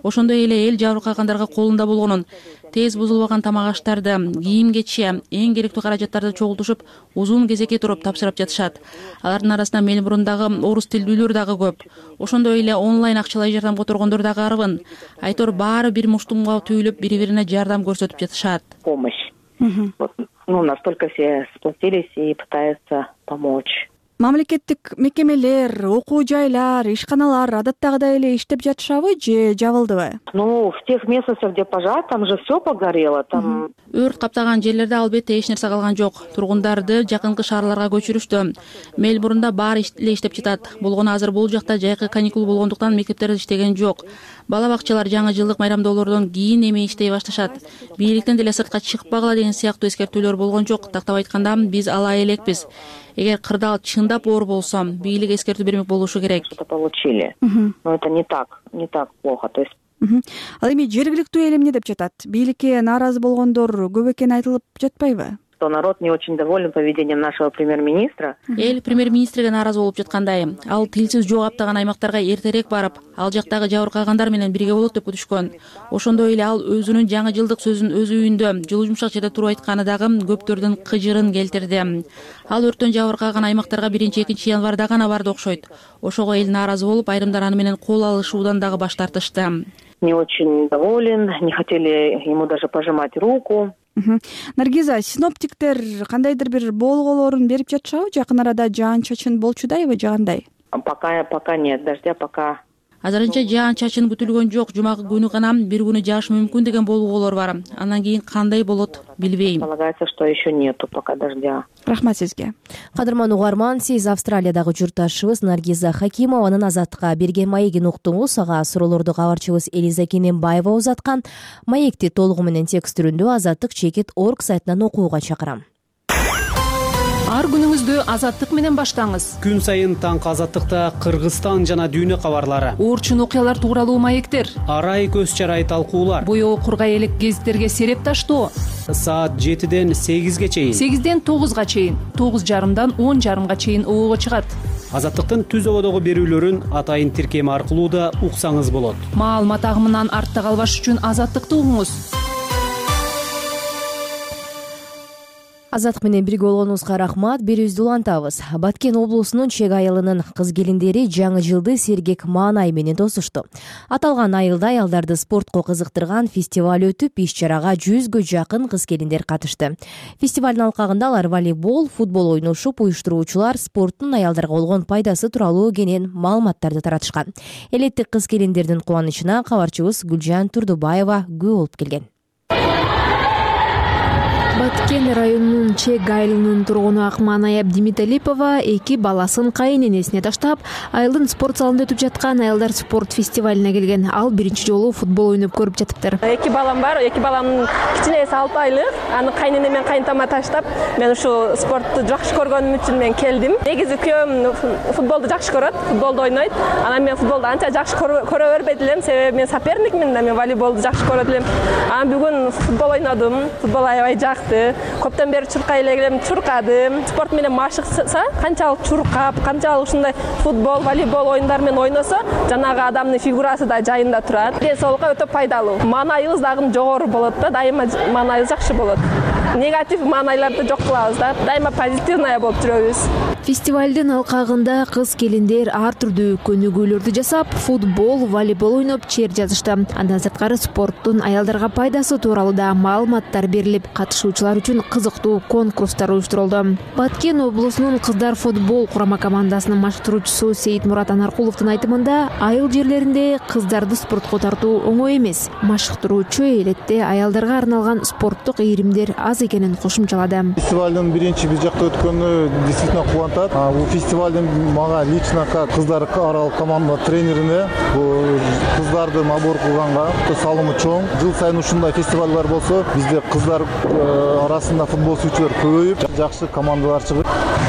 ошондой эле эл жабыркагандарга колунда болгонун, тез бузулбаган тамак аштарды, кийим кече, эң керектүү каражаттарды чогултушуп, узун кезекке туруп тапшырып жатышат. Алардын арасында Мельбурндагы орус тилдүүлөр дагы көп. Ошондой эле онлайн акчалай жардам которгондор дагы арбын. Айтор баары бир муштумга түйүлүп, бири-бирине жардам көрсөтүп жатышат. Помощь. Ну, настолько все сплотились и пытаются помочь. Мамлекеттик мекемелер, окуу жайлар, ишканалар адаттагыдай эле иштеп жатышабы же жабылдыбы? Ну, в тех местностях, где пожар, там же все погорело, там. Өрт каптаган жерлерде албетте эч нерсе калган жок. Тургундарды жакынкы шаарларга көчүрүштү. Мельбурнда баары эле иштеп жатат. Болгону азыр бул жакта жайкы каникул болгондуктан мектептер иштеген жок. Бала бакчалар жаңы жылдык майрамдоолордон кийин эми иштей башташат. Бийликтен деле сыртка чыкпагыла деген сыяктуу эскертүүлөр болгон жок. Тактап айтканда, биз ала элекпиз. Эгер кырдаал чындап оор болсо, бийлик эскертүү бермек болушу керек. Получили. Но это не так, не так плохо. То есть Ал эми жергиликтүү эл эмне деп жатат? Бийликке нааразы болгондор көп экени айтылып жатпайбы? Что народ не очень доволен поведением нашего премьер-министра. Эл премьер-министрге нааразы болуп жаткандай. Ал тилсиз жоо каптаган аймактарга эртерээк барып, ал жактагы жабыркагандар менен бирге болот деп күтүшкөн. Ошондой эле ал өзүнүн жаңы жылдык сөзүн өз үйүндө жылуу жумшак жерде туруп айтканы дагы көптөрдүн кыжырын келтирди. Ал өрттөн жабыркаган аймактарга биринчи экинчи январда гана барды окшойт. Ошого эл нааразы болуп, айрымдар аны менен кол алышуудан дагы баш тартышты. Не очень доволен, не хотели ему даже пожимать руку. Наргиза, синоптиктер кандайдыр бир болгоолорун берип жатышабы? Жакын арада жаан-чачын болчудайбы, жагандай? Пока пока нет дождя, пока. Азырынча жаан-чачын күтүлгөн жок. Жумагы күнү гана бир күнү жаашы мүмкүн деген болгоолор бар. Андан кийин кандай болот билбейм. Полагается, что еще нету пока дождя. Рахмат сизге. Кадырман угарман, сиз Австралиядагы журтташыбыз Наргиза Хакимованын Азаттыкка берген маегин уктуңуз. Ага суроолорду кабарчыбыз Элиза Кененбаева узаткан. Маекти толугу менен текст түрүндө азаттык чекит точка орг сайтынан окууга чакырам. Ар күнүңүздү Азаттык менен баштаңыз. Күн сайын таңкы Азаттыкта Кыргызстан жана дүйнө кабарлары, Орчун окуялар тууралуу маектер, арай көз чарай талкуулар, боёо кургай элек гезиттерге сереп таштоо. Саат жетиден сегизге чейин, сегизден тогузга чейин, тогуз жарымдан он жарымга чейин оого чыгат. Азаттыктын түз ободогу берүүлөрүн атайын тиркеми аркылуу да уксаңыз болот. Маалымат агымынан артта калбаш үчүн Азаттыкты угуңуз. Азаттык менен бирге болгонуңузга рахмат. Берүүбүздү улантабыз. Баткен облусунун чек айылынын кыз-келиндери жаңы жылды сергек маанай менен тосушту. Аталган айылда аялдарды спортко кызыктырган фестиваль өтүп, иш-чарага жүзгө жакын кыз-келиндер катышты. Фестивалдын алкагында алар волейбол, футбол ойношуп, уюштуруучулар спорттун аялдарга болгон пайдасы тууралуу кенен маалыматтарды таратышкан. Элеттик кыз-келиндердин кубанычына кабарчыбыз Гүлжан Турдубаева күбө болуп келген. Баткен районунун Чек айылынын тургуну Акманай Абдимиталипова эки баласын кайынэнесине таштап, айылдын спорт залында өтүп жаткан аялдар спорт фестивалине келген. Ал биринчи жолу футбол ойноп көрүп жатыптыр. Эки балам бар, эки баламдын кичинеси алты айлык. Аны кайнене менен кайынтама таштап, мен ушу спортту жакшы көргөнүм үчүн мен келдим. Негизи күйөөм футболду жакшы көрөт, футболду ойнойт. Анан мен футболду анча жакшы көрө бербейт элем, себеби мен соперникмин да, мен волейболду жакшы көрөт элем. Анан бүгүн футбол ойнодум. Футбол аябай жакты. Көптөн бери чуркай элем, чуркадым. Спорт менен машыкса, канчалык чуркап, канчалык ушундай футбол, волейбол оюндар менен ойносо, жанагы адамдын фигурасы да жайында турат. Ден соолукка өтө пайдалуу. Маанайыбыз дагы жогору болот да, дайыма маанайыбыз жакшы болот. Негатив маанайларды жок кылабыз да, дайыма позитивный болуп жүрөбүз. Фестивалдын алкагында кыз-келиндер ар түрдүү көнүгүүлөрдү жасап, футбол, волейбол ойноп, чер жазышты. Андан сырткары спорттун аялдарга пайдасы тууралуу да маалыматтар берилип, катышуучулар үчүн кызыктуу конкурстар уюштурулду. Баткен облусунун кыздар футбол курама командасынын машыктыруучусу Сейитмурат Анаркуловдун айтымында, айыл жерлеринде кыздарды спортко тартуу оңой эмес. Машыктыруучу элетте аялдарга арналган спорттук ийримдер аз экенин кошумчалады. Фестивалдын биринчи бир жакта өткөнү действительно кубантат. Бул фестивалдын мага лично как кыздар аралык команда тренерине кыздардын абор кылганга салымы чоң. Жыл сайын ушундай фестивалдар болсо, бизде кыздар арасында футбол сүйүүчүлөр көбөйүп, жакшы командалар чыгып,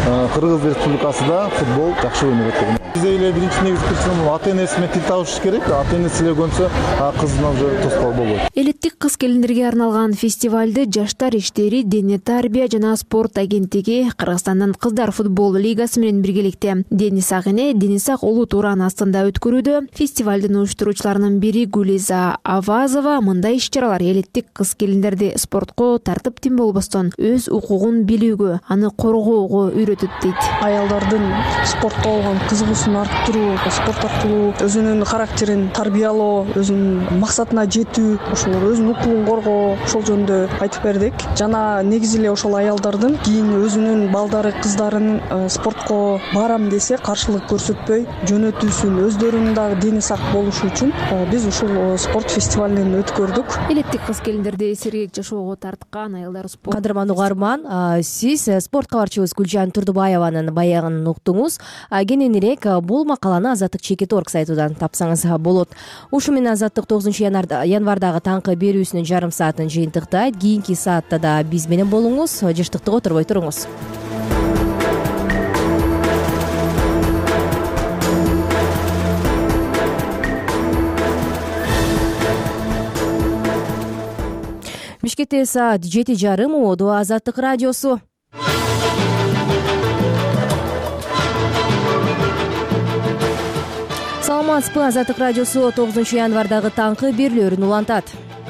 Кыргыз Республикасында футбол жакшы өнүгөт деген. Бизде эле биринчи негизги причина ата энеси менен тил табыш керек. Ата энеси эле көнсө, кызына уже тоскоол болбойт. Элиттик кыз келиндерге арналган фестивалды Жаштар иштери, дене тарбия жана спорт агенттиги Кыргызстандын Кыздар футбол лигасы менен биргеликте Денис Ак эне Денис Ак улуу тууран астында өткөрүүдө. Фестивалдын уюштуруучуларынын бири Гулиза Авазова мындай иш-чаралар элиттик кыз келиндерди спортко тартып тим болбостон өз укугун билүүгө, аны коргоого үйрөтөт дейт. Аялдардын спортко болгон кызыгуусун арттыруу, спорт аркылуу өзүнүн характерин тарбиялоо, өзүнүн максатына жетүү, ошол өзүнүн укугун коргоо, ошол жөнүндө айтып бердик. Жана негизи эле ошол аялдардын кийин өзүнүн балдары, кыздарын спортко барам десе каршылык көрсөтпөй жөнөтүүсүн, өздөрүнүн дагы дени сак болушу үчүн биз ушул спорт фестивалын өткөрдүк. Элиттик кыз келиндерди сергек жашоого тарткан аялдар спорт. Кадырман угарман, сиз спорт кабарчыбыз Гүлжан Турдубаеванын баягын уктуңуз. Кененирээк бул макаланы Азаттык чекит орг сайтынан тапсаңыз болот. Ушу менен Азаттык тогузунчу январдагы таңкы берүүсүнүн жарым саатын жыйынтыктайт. Кийинки саатта да биз менен болуңуз, жыштыктык отурбой туруңуз. Бишкекте саат жети жарым, Ободо Азаттык радиосу. Саламатсызбы, Азаттык радиосу тогузунчу январдагы таңкы берүүлөрүн улантат.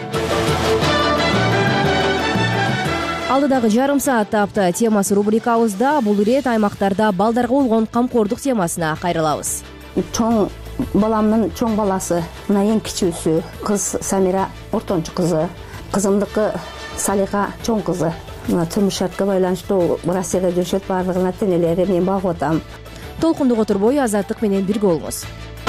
Алдыдагы жарым саатта апта темасы рубрикабызда бул ирет аймактарда балдарга болгон камкордук темасына кайрылабыз. Чоң баламдын чоң баласы, мына эң кичүүсү кыз Самира, ортончу кызы, кызымдыкы Салиха, чоң кызы. Мына турмуш шартка байланыштуу Россияда жүрүшөт, бардыгын ата энелери мен багып атам. Толкундук отурбой Азаттык менен бирге болуңуз.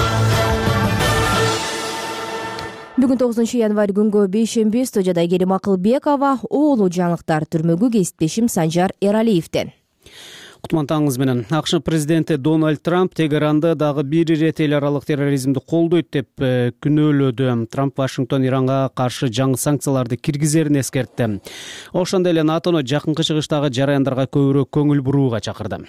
Бүгүн тогузунчу январь күнгө бейшемби, студияда Керим Акылбекова, оолу жаңылыктар түрмөгү кесиптешим Санжар Эралиевден. Кутман таңыңыз менен. АКШ президенти Дональд Трамп Тегеранды дагы бир ирет эл аралык терроризмди колдойт деп күнөөлөдү. Трамп Вашингтон Иранга каршы жаңы санкцияларды киргизерин эскертти. Ошондой эле НАТОну жакынкы чыгыштагы жараяндарга көбүрөөк көңүл бурууга чакырды.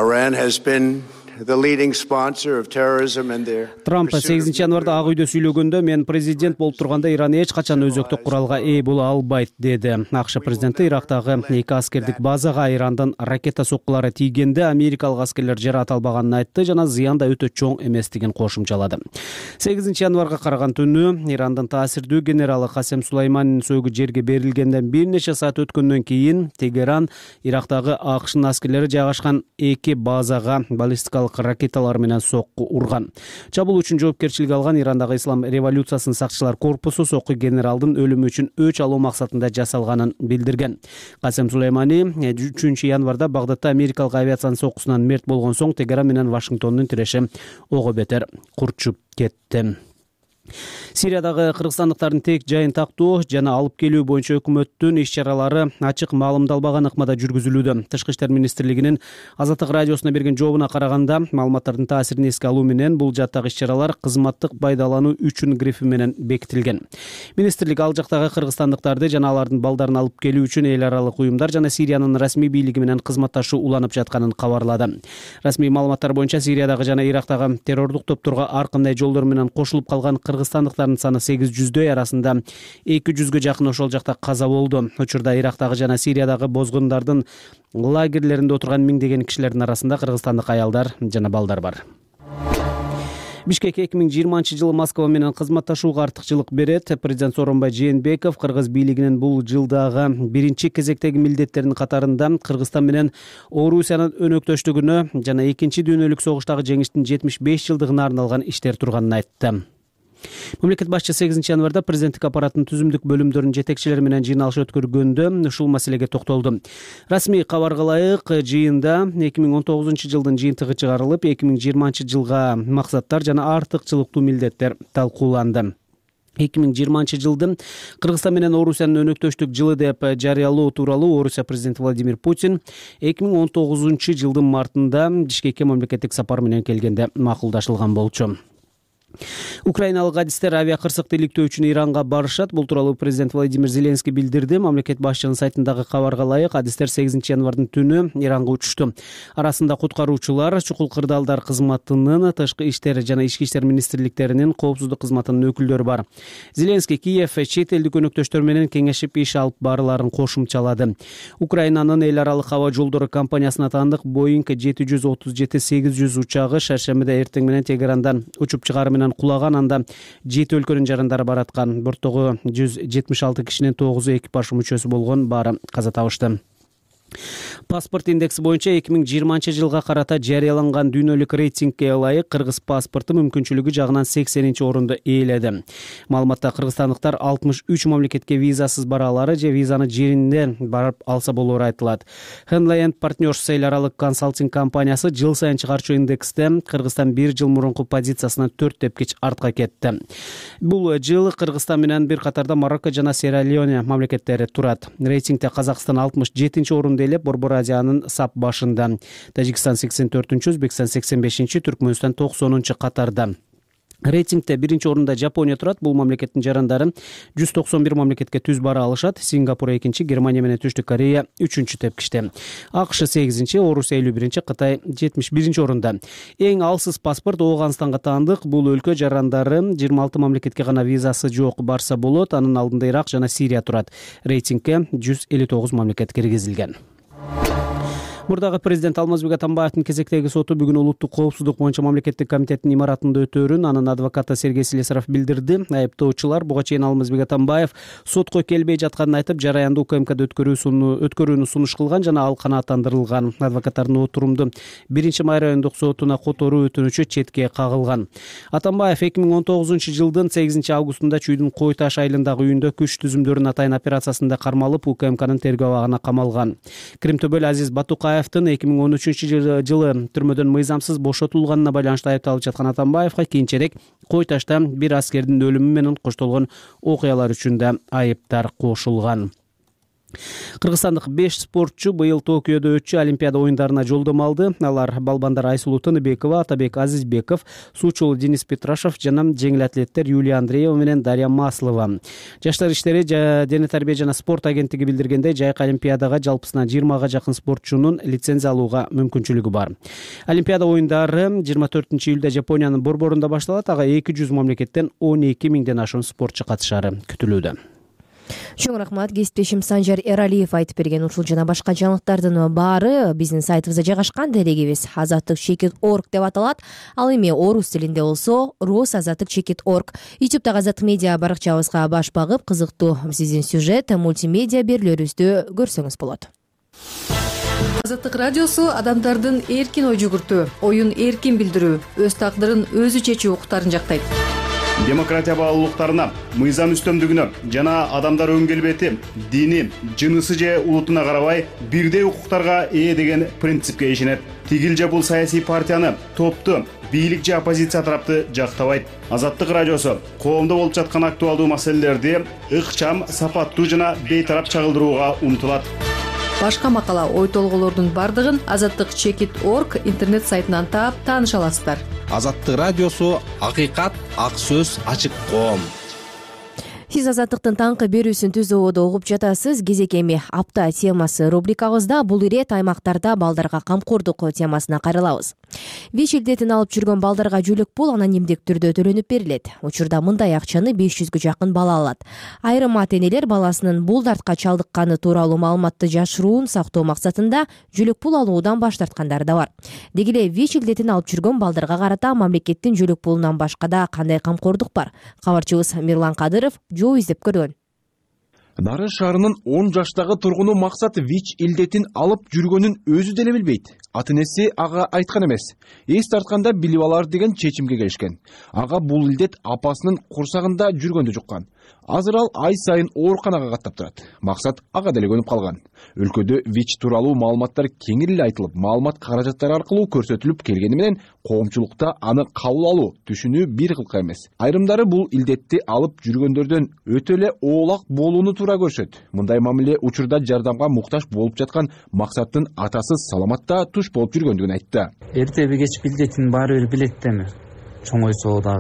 Трамп сегизинчи январда Ак үйдө сүйлөгөндө мен президент болуп турганда Иран эч качан өзөктүк куралга ээ боло албайт деди. АКШ президенти Ирактагы эки аскердик базага Ирандан ракета соккулары тийгенде америкалык аскерлер жараат албаганын айтты жана зыян да өтө чоң эместигин кошумчалады. сегизинчи январга караган түнү Ирандын таасирдүү генералы Касем Сулайманин сөөгү жерге берилгенден бир нече саат өткөндөн кийин Тегеран Ирактагы АКШнын аскерлери жайгашкан эки базага баллистикалык ракеталар менен сокку урган. Чабуул үчүн жоопкерчилик алган Ирандагы ислам революциясынын сакчылар корпусу сокку генералдын өлүмү үчүн өч алуу максатында жасалганын билдирген. Касем Сулаймани үчүнчү январда Багдадта америкалык авиациянын соккусунан мерт болгон соң Тегеран менен Вашингтондун тиреши ого бетер курчуп кетти. Сириядагы кыргызстандыктардын тек жайын тактоо жана алып келүү боюнча өкмөттүн иш-чаралары ачык маалымдалбаган ыкмада жүргүзүлүүдө. Тышкы иштер министрлигинин Азаттык радиосуна берген жообуна караганда, маалыматтардын таасирин эске алуу менен бул жаттагы иш-чаралар кызматтык пайдалануу үчүн грифи менен бекитилген. Министрлик ал жактагы кыргызстандыктарды жана алардын балдарын алып келүү үчүн эл аралык уюмдар жана Сириянын расмий бийлиги менен кызматташуу уланып жатканын кабарлады. Расмий маалыматтар боюнча Сириядагы жана Ирактагы террордук топторго ар кандай жолдор менен кошулуп калган кыргызстандыктардын саны сегиз жүздөй, арасында эки жүзгө жакын ошол жакта каза болду. Учурда Ирактагы жана Сириядагы бозгундардын лагерлеринде отурган миңдеген кишилердин арасында кыргызстандык аялдар жана балдар бар. Бишкек эки миң жыйырманчы жылы Москва менен кызматташууга артыкчылык берет. Президент Сооронбай Жээнбеков Кыргыз бийлигинин бул жылдагы биринчи кезектеги милдеттеринин катарында Кыргызстан менен Орусиянын өнөктөштүгүнө жана экинчи дүйнөлүк согуштагы жеңиштин жетимиш беш жылдыгына арналган иштер турганын айтты. Мамлекет башчысы сегизинчи январда президенттик аппараттын түзүмдүк бөлүмдөрүнүн жетекчилери менен жыйналыш өткөргөндө ушул маселеге токтолду. Расмий кабарга ылайык жыйында эки миң он тогузунчу жылдын жыйынтыгы чыгарылып, эки миң жыйырманчы жылга максаттар жана артыкчылыктуу милдеттер талкууланды. эки миң жыйырманчы жылдын Кыргызстан менен Орусиянын өнөктөштүк жылы деп жарыялоо тууралуу Орусия президенти Владимир Путин эки миң он тогузунчу жылдын мартында Бишкекке мамлекеттик сапар менен келгенде макулдашылган болчу. Украиналык адистер авиа кырсык иликтөө үчүн Иранга барышат. Бул тууралуу президент Владимир Зеленский билдирди. Мамлекет башчынын сайтындагы кабарга ылайык, адистер сегизинчи январдын түнү Иранга учушту. Арасында куткаруучулар, чукул кырдаалдар кызматынын, тышкы иштер жана ички иштер министрликтеринин коопсуздук кызматынын өкүлдөрү бар. Зеленский Киев чет элдик өнөктөштөр менен кеңешип иш алып барыларын кошумчалады. Украинанын эл аралык аба жолдору компаниясына таандык Boeing жети жүз отуз жети сегиз жүз учагы шаршембиде эртең менен Тегерандан учуп чыгары менен кулаган. Анда жети өлкөнүн жарандары бараткан. Борттогу жүз жетимиш алты кишинин тогузу экипаж мүчөсү болгон, баары каза табышты. Паспорт индекси боюнча эки миң жыйырманчы жылга карата жарыяланган дүйнөлүк рейтингге ылайык кыргыз паспорту мүмкүнчүлүгү жагынан сексенинчи орунду ээледи. Маалыматта кыргызстандыктар алтымыш үч мамлекетке визасыз бара алары же визаны жеринде барып алса болоору айтылат. Henley энд Partners эл аралык консалтинг компаниясы жыл сайын чыгарчу индексте Кыргызстан бир жыл мурунку позициясынан төрт тепкич артка кетти. Бул жыл Кыргызстан менен бир катарда Марокко жана Сьерра-Леоне мамлекеттери турат. Рейтингде Казакстан алтымыш жетинчи орунду ээлеп, Борбор Азиянын сап башында. Тажикстан сексен төртүнчү, Өзбекстан сексен бешинчи, Түркмөнстан токсонунчу катарда. Рейтингте биринчи орунда Жапония турат. Бул мамлекеттин жарандары жүз токсон бир мамлекетке түз бара алышат. Сингапур экинчи, Германия менен Түштүк Корея үчүнчү тепкичте. АКШ сегизинчи, Орусия элүү биринчи, Кытай жетимиш биринчи орунда. Эң алсыз паспорт Ооганстанга таандык. Бул өлкө жарандары жыйырма алты мамлекетке гана визасы жок барса болот. Анын алдында Ирак жана Сирия турат. Рейтингге жүз элүү тогуз мамлекет киргизилген. Мурдагы президент Алмазбек Атамбаевдин кезектеги соту бүгүн улуттук коопсуздук боюнча мамлекеттик комитеттин имаратында өтөөрүн анын адвокаты Сергей Слесаров билдирди. Айыптоочулар буга чейин Алмазбек Атамбаев сотко келбей жатканын айтып, жараянды УКМКда өткөрүүнү сунуш кылган жана ал канааттандырылган. Адвокаттардын отурумду биринчи май райондук сотуна которуу өтүнүчү четке кагылган. Атамбаев эки миң он тогузунчу жылдын сегизинчи августунда Чүйдүн Кой Таш айылындагы үйүндө күч түзүмдөрүн атайын операциясында кармалып, УКМКнын тергөө абагына камалган. Кримтөбөл Азиз Батукаев эки миң он үчүнчү жылы түрмөдөн мыйзамсыз бошотулганына байланыштуу айыпталып жаткан Атамбаевга кийинчерээк Кой Ташта бир аскердин өлүмү менен коштолгон окуялар үчүн да айыптар кошулган. Кыргызстандык беш спортчу быйыл Токиодо өтчү Олимпиада оюндарына жолдомо алды. Алар балбандар Айсулуу Тыныбекова, Атабек Азизбеков, суучул Денис Петрашев жана жеңил атлеттер Юлия Андреева менен Дарья Маслова. Жаштар иштери дене тарбия жана спорт агенттиги билдиргендей, жайкы Олимпиадага жалпысынан жыйырмага жакын спортчунун лицензия алууга мүмкүнчүлүгү бар. Олимпиада оюндары жыйырма төртүнчү июлда Жапониянын Борборунда башталат. Ага эки жүз мамлекеттен он эки миңден ашуун спортчу катышары күтүлүүдө. Чоң рахмат, кесиптешим Санжар Эралиев айтып берген ушул жана башка жаңылыктардын баары биздин сайтыбызда жайгашкан. Делегибиз азаттык чекит орг деп аталат. Ал эми орус тилинде болсо рус азаттык чекит орг. Ютубтагы Азаттык медиа баракчабызга баш багып, кызыктуу сиздин сюжет, мультимедиа берүүлөрүбүздү көрсөңүз болот. Азаттык радиосу адамдардын эркин ой жүгүртүү, оюн эркин билдирүү, өз тагдырын өзү чечүү укуктарын жактайт. Демократия баалуулуктарына, мыйзам үстөмдүгүнө жана адамдар өң келбети, дини, жынысы же улутуна карабай бирдей укуктарга ээ деген принципке ишенет. Тигил же бул саясий партияны, топту, бийлик же оппозиция тарапты жактабайт. Азаттык радиосу коомдо болуп жаткан актуалдуу маселелерди ыкчам, сапаттуу жана бейтарап чагылдырууга умтулат. Башка макала, ой толголордун бардыгын азаттык чекит орг интернет сайтынан таап тааныша аласыздар. Азаттык радиосу акыйкат, ак сөз, ачык коом. Сиз Азаттыктын таңкы берүүсүн түзүүдө угуп жатасыз. Кезекеми апта темасы рубрикабызда бул ирет аймактарда балдарга камкордук темасына кайрылабыз. ВИЧ илдетин алып жүргөн балдарга жүлүк пул анонимдик түрдө төлөнүп берилет. Учурда мындай акчаны беш жүзгө жакын бала алат. Айрым ата-энелер баласынын бул дартка чалдыкканы тууралуу маалыматты жашыруун сактоо максатында жүлүк пул алуудан баш тарткандары да бар. Деги эле ВИЧ илдетин алып жүргөн балдарга карата мамлекеттин жүлүк пулунан башка да кандай камкордук бар? Кабарчыбыз Мирлан Кадыров жоо издеп көргөн. Нарын шаарынын он жаштагы тургуну максат ВИЧ илдетин алып жүргөнүн өзү деле билбейт. Ата-энеси ага айткан эмес. Эс тартканда билип алар деген чечимге келишкен. Ага бул илдет апасынын курсагында жүргөндө жуккан. Азыр ал ай сайын ооруканага каттап турат. Максат ага деле көнүп калган. Өлкөдө ВИЧ тууралуу маалыматтар кеңири эле айтылып, маалымат каражаттары аркылуу көрсөтүлүп келгени менен коомчулукта аны кабыл алуу, түшүнүү бир кылка эмес. Айрымдары бул илдетти алып жүргөндөрдөн өтө эле оолак болууну туура көрүшөт. Мындай мамиле учурда жардамга муктаж болуп жаткан Максаттын атасы саламатта туш болуп жүргөндүгүн айтты. Эртеби кеч илдетин баары бир билет деми. Чоңойсо дагы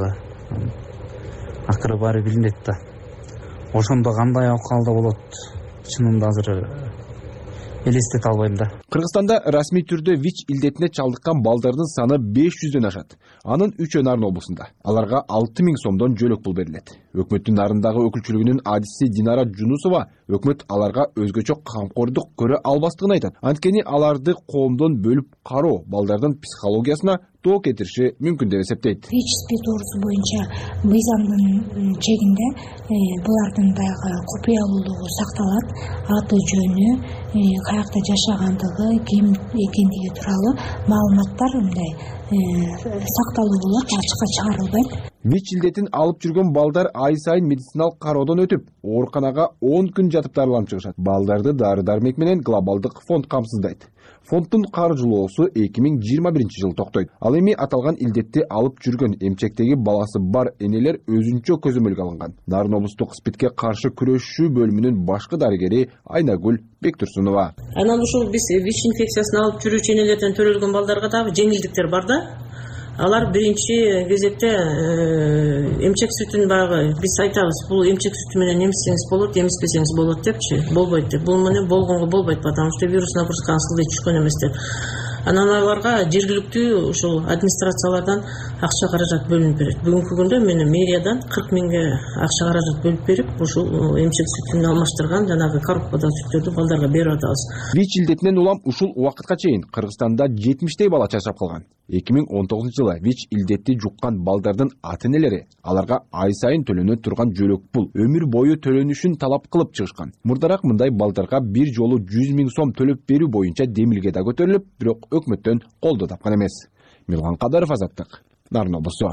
акыры баары билинет да. Ошондо кандай абкалда болот чынында азыр элестете албайм да. Кыргызстанда расмий түрдө ВИЧ илдетине чалдыккан балдардын саны беш жүздөн ашат. Анын үч Нарын облусунда. Аларга алты миң сомдон жөлөк пул берилет. Өкмөттүн Нарындагы өкүлчүлүгүнүн адиси Динара Жунусова өкмөт аларга өзгөчө камкордук көрө албастыгын айтат. Анткени аларды коомдон бөлүп кароо балдардын психологиясына тоо кетириши мүмкүн деп эсептейт. ВИЧ туурусу боюнча мыйзамдын чегинде булардын баягы купуялуулугу сакталат. Аты жөнү, каякта жашагандыгы, ким экендиги тууралуу маалыматтар мындай сакталуу болот, ачыкка чыгарылбайт. ВИЧ илдетин алып жүргөн балдар ай сайын медициналык кароодон өтүп, ооруканага он күн жатып дарыланып чыгышат. Балдарды дары-дармек менен глобалдык фонд камсыздайт. Фонддун каржылоосу эки миң жыйырма биринчи жылы токтойт. Ал эми аталган илдетти алып жүргөн эмчектеги баласы бар энелер өзүнчө көзөмөлгө алынган. Нарын облустук СПИДке каршы күрөшүү бөлүмүнүн башкы дарыгери Айнагүл Бектурсунова. Анан ушул биз ВИЧ инфекциясын алып жүрүүчү энелерден төрөлгөн балдарга дагы жеңилдиктер бар да. Алар биринчи кезекте эмчек сүтүн баягы биз айтабыз, бул эмчек сүтү менен эмизсеңиз болот, эмизбесеңиз болот депчи, болбойт деп. Бул менен болгонго болбойт, потому что вирус нагрузканы сылдый түшкөн эмес деп. Анан аларга жергиликтүү ушул администрациялардан акча каражат бөлүнүп берет. Бүгүнкү күндө мен мэриядан кырк миңге акча каражат бөлүп берип, ушул эмчек сүтүн алмаштырган жанагы коробкадан сүттөрдү балдарга берип атабыз. ВИЧ илдетинен улам ушул убакытка чейин Кыргызстанда жетимиштей бала чачырап калган. эки миң он тогузунчу жылы ВИЧ илдетти жуккан балдардын ата-энелери аларга ай сайын төлөнө турган жөлөк пул өмүр бою төлөнүшүн талап кылып чыгышкан. Мурдараак мындай балдарга бир жолу жүз миң сом төлөп берүү боюнча демилге да көтөрүлүп, бирок өкмөттөн колдоо тапкан эмес. Милган Кадаров, Азаттык, Нарын облусу.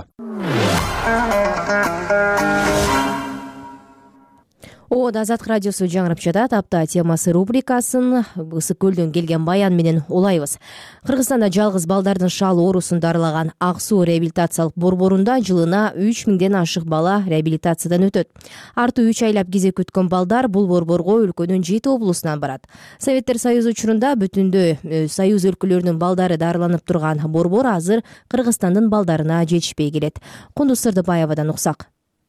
Ода Азаттык радиосу жаңырып жатат. Апта темасы рубрикасын Ысык көлдөн келген баян менен улайбыз. Кыргызстанда жалгыз балдардын шал оорусун дарылаган Ак суу реабилитациялык борборунда жылына үч миңден ашык бала реабилитациядан өтөт. Артуу үч айлап кезек күткөн балдар бул борборго өлкөнүн жети облусунан барат. Советтер Союзу учурунда бүтүндө Союз өлкөлөрүнүн балдары дарыланып турган борбор азыр Кыргызстандын балдарына жетишпей келет. Кундуз Сырдыбаевадан уксак.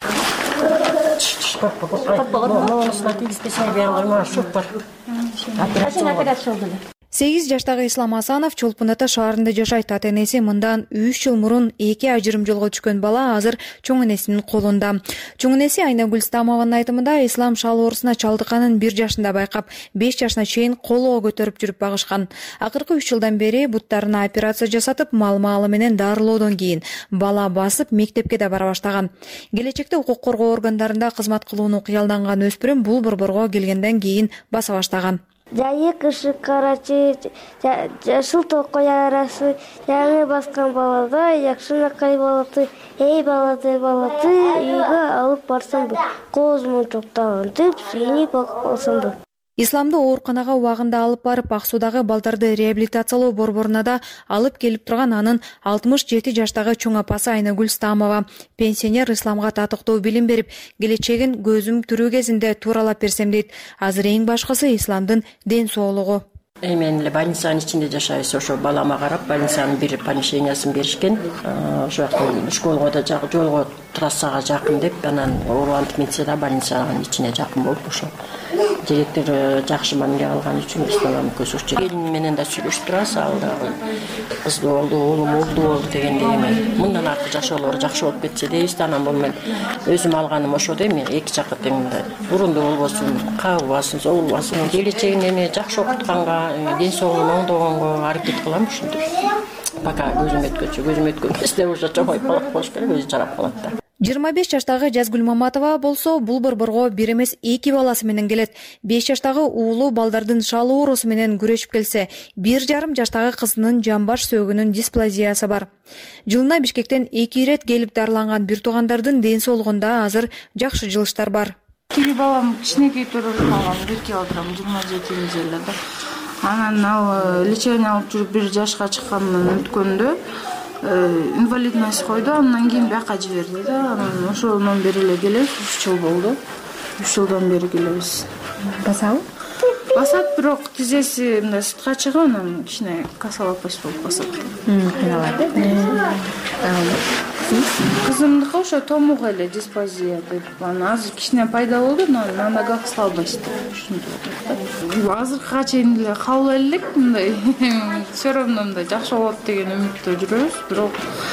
сегиз жаштагы Ислам Асанов Чолпон Ата шаарында жашайт. Ата-энеси мындан үч жыл мурун эки ажырым жолго түшкөн бала азыр чоң энесинин колунда. Чоң энеси Айнагүл Стамованын айтымында Ислам шал оорусуна чалдыкканын бир жашында байкап, беш жашына чейин колоо көтөрүп жүрүп багышкан. Акыркы үч жылдан бери буттарына операция жасатып, мал-маалы менен дарылоодон кийин бала басып мектепке да бара баштаган. Келечекте укук коргоо органдарында кызмат кылууну кыялданган өспүрүм бул борборго келгенден кийин баса баштаган. Жайык, ышык, карачы, жашыл токой арасы, жаңы баскан балада, жакшынакай балаты, эй балаты, балаты, үйгө алып барсамбы, коозумун токтагантып, сүйүнүп алсамбы. Исламды ооруканага убагында алып барып, Ак суудагы балдарды реабилитациялоо борборуна да алып келип турган анын алтымыш жети жаштагы чоң апасы Айнагүл Стамова. Пенсионер Исламга татыктуу билим берип, келечегин көзүм тирүү кезинде тууралап берсем дейт. Азыр эң башкысы Исламдын ден соолугу. Мен эле больницанын ичинде жашайбыз, ошо балама карап больницанын бир помещениясын беришкен. Ошо жактан школго да жолго трассага жакын деп, анан оорулантып метсе да больницанын ичине жакын болуп ошо директор жакшы мамиле алган үчүн Исламды көзөчү. Келин менен да сүйлөшүп турабыз, ал дагы кыз болду, оолум болду болду дегенде эми мындан аркы жашоолор жакшы болуп кетсе дейбиз. Анан бул мен өзүм алганым ошо да эми эки жакка тең бурунду болбосун, кабылбасын, соолбасын, келечегин эми жакшы окутканга, ден соолугун оңдогонго аракет кылам ушинтип. Пока көзүм өткөнчө, көзүм өткөн кезде уже чоңоюп балак болуш керек, өзү жарап калат да. жыйырма беш жаштагы Жазгүл Маматова болсо бул борборго бир эмес эки баласы менен келет. беш жаштагы уулу балдардын шал оорусу менен күрөшүп келсе, бир жарым жаштагы кызынын жамбаш сөөгүнүн дисплазиясы бар. Жылына Бишкектен эки ирет келип дарыланган бир туугандардын ден соолугунда азыр жакшы жылыштар бар. Кири балам кичинекей төрөлүп калган, бир килограмм жыйырма жетинчи жылда. Анан ал лечение алып жүрүп бир жашка чыккандан өткөндө инвалидность койду, андан кийин бияка жиберди да. Анан ошондон бери эле келебиз, үч жыл болду. үч жылдан бери келебиз. Басабы? Басат, бирок тизеси мындай сыртка чыгып, анан кичине касалапость болуп басат. Кыйналат. кызыңыз? Кызымдыкы ошо томук эле дисплазия деп анан азыр кичине пайда болду, но мамага салбайт деп ушинтип атат. Азыркыга чейин эле кабыл элек мындай все равно мындай жакшы болот деген үмүттө жүрөбүз, бирок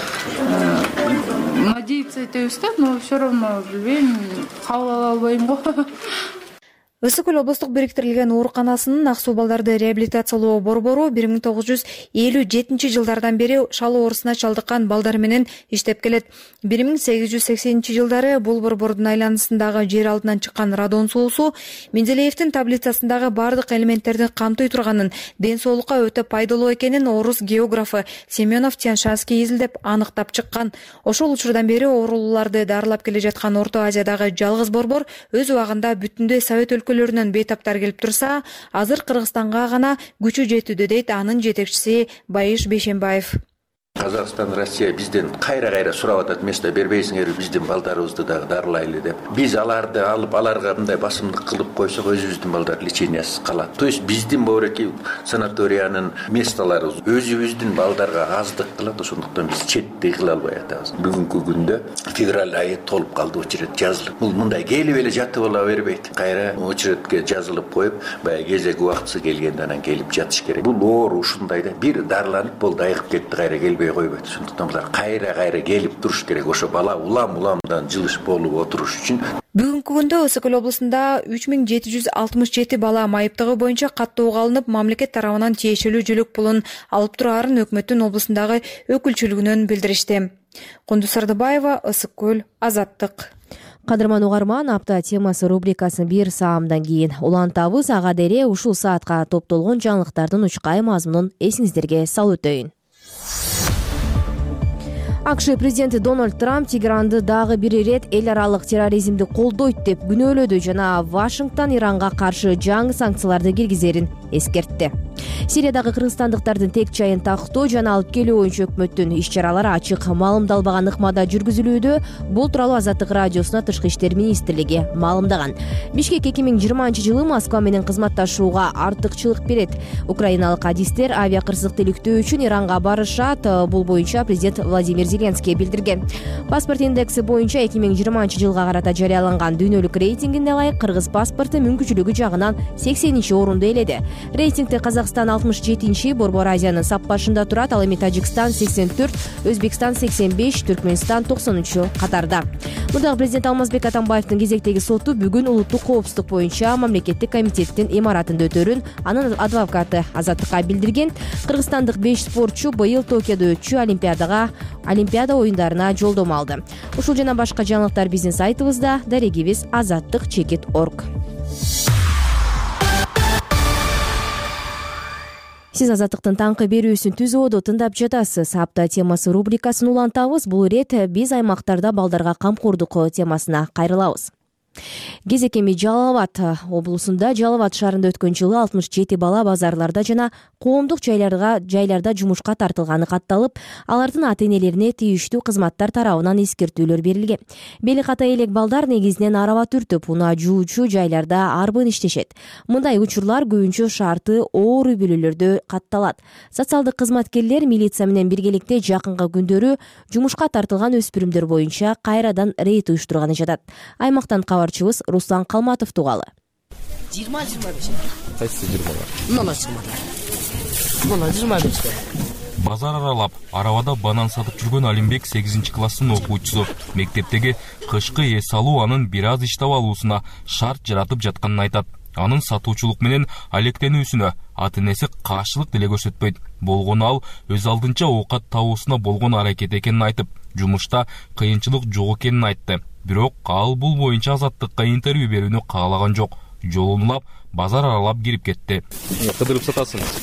надеяться этебиз да, но все равно билбейм, кабыл ала албайм го. Ысык көл облустук бириктирилген ооруканасынын ак суу балдарды реабилитациялоо борбору бир миң тогуз жүз элүү жетинчи жылдардан бери шал оорусуна чалдыккан балдар менен иштеп келет. бир миң сегиз жүз сексенинчи жылдары бул борбордун айланасындагы жер алдынан чыккан радон суусу Менделеевдин таблицасындагы бардык элементтерди камтый турганын, ден соолукка өтө пайдалуу экенин орус географы Семенов Тяншанский изилдеп аныктап чыккан. Ошол учурдан бери оорулууларды дарылап келе жаткан Орто Азиядагы жалгыз борбор өз убагында бүтүндөй Совет өлкөлөрүнөн бейтаптар келип турса, азыр Кыргызстанга гана күчү жетүүдө, дейт анын жетекчиси Байыш Бейшенбаев. Казакстан, Россия бизден кайра-кайра сурап атат, место бербейсиңер, биздин балдарыбызды дагы дарылайлы деп. Биз аларды алып, аларга мындай басымдык кылып койсок, өзүбүздүн балдар лечениясыз калат. То есть биздин бореки санаториянын местолору өзүбүздүн балдарга аздык кылат, ошондуктан биз четти кыла албай атабыз. Бүгүнкү күндө февраль айы толуп калды, очерет жазылып. Бул мындай келип эле жатып ала бербейт. Кайра очеретке жазылып коюп, баягы кезек убактысы келгенде анан келип жатыш керек. Бул оору ушундай да, бир дарыланып болду, айыгып кетти, кайра келбей койбойт. Ошондуктан булар кайра-кайра келип туруш керек. Ошо бала улам-уламдан жылыш болуп отуруш үчүн. Бүгүнкү күндө Ысык көл облусунда үч миң жети жүз алтымыш жети бала майыптыгы боюнча каттоого алынып, мамлекет тарабынан тиешелүү жүлүк пулун алып турарын өкмөттүн облусундагы өкүлчүлүгүнөн билдиришти. Кундуз Сардыбаева, Ысык көл, Азаттык. Кадырман угарман, апта темасы рубрикасын бир саамдан кийин улантабыз. Ага дере ушул саатка топтолгон жаңылыктардын учкай мазмунун эсиңиздерге салып өтөйүн. АКШ президенти Дональд Трамп Тегеранды дагы бир ирет эл аралык терроризмди колдойт деп күнөөлөдү жана Вашингтон Иранга каршы жаңы санкцияларды киргизерин эскертти. Сириядагы кыргызстандыктардын тек чайын тактоо жана алып келүү боюнча өкмөттүн иш-чаралары ачык маалымдалбаган ыкмада жүргүзүлүүдө. Бул тууралуу Азаттык радиосуна Тышкы иштер министрлиги маалымдаган. Бишкек эки миң жыйырманчы жылы Москва менен кызматташууга артыкчылык берет. Украиналык адистер авиа кырсык иликтөө үчүн Иранга барышат. Бул боюнча президент Владимир Зеленский билдирген. Паспорт индекси боюнча эки миң жыйырманчы жылга карата жарыяланган дүйнөлүк рейтингине ылайык кыргыз паспорту мүмкүнчүлүгү жагынан сексенинчи орунду ээледи. Рейтингде Казакстан алтымыш жетинчи, Борбор Азиянын сап башында турат, ал эми Тажикстан сексен төрт, Өзбекстан сексен беш, Түркмөнстан токсонунчу катарда. Мурдагы президент Алмазбек Атамбаевдин кезектеги соту бүгүн улуттук коопсуздук боюнча мамлекеттик комитеттин имаратында өтөрүн анын адвокаты Азаттыкка билдирген. Кыргызстандык беш спортчу быйыл Токиодо өтчү Олимпиадага Олимпиада оюндарына жолдомо алды. Ушул жана башка жаңылыктар биздин сайтыбызда, дарегибиз азаттык чекит орг. Сиз Азаттыктын таңкы берүүсүн түзүүдө тыңдап жатасыз. Апта темасы рубрикасын улантабыз. Бул ирет биз аймактарда балдарга камкордук темасына кайрылабыз. Кезек эми Жалал Абад облусунда Жалал Абад шаарында өткөн жылы алтымыш жети бала базарларда жана коомдук жайларга жайларда жумушка тартылганы катталып, алардын ата-энелерине тийиштүү кызматтар тарабынан эскертүүлөр берилген. Бели ката элек балдар негизинен араба түртүп, унаа жуучу жайларда арбын иштешет. Мындай учурлар көбүнчө шарты оор үй бүлөлөрдө катталат. Социалдык кызматкерлер милиция менен биргеликте жакынкы күндөрү жумушка тартылган өспүрүмдөр боюнча кайрадан рейд уюштурганы жатат. Аймактан кабарчыбыз Руслан Калматов тугалы. жыйырма жыйырма беш. Кайсы жыйырмалар? Мына жыйырмалар. Мына жыйырма беш. Базар аралап, арабада банан сатып жүргөн Алимбек сегизинчи класстын окуучусу. Мектептеги кышкы эс алуу анын бир аз иш таба алуусуна шарт жаратып жатканын айтат. Анын сатуучулук менен алектенүүсүнө ата-энеси каршылык деле көрсөтпөйт. Болгону ал өз алдынча оокат табуусуна болгон аракет экенин айтып, жумушта кыйынчылык жок экенин айтты. Бирок ал бул боюнча Азаттыкка интервью берүүнү каалаган жок. Жолун улап, базар аралап кирип кетти. Кыдырып сатасыңыз?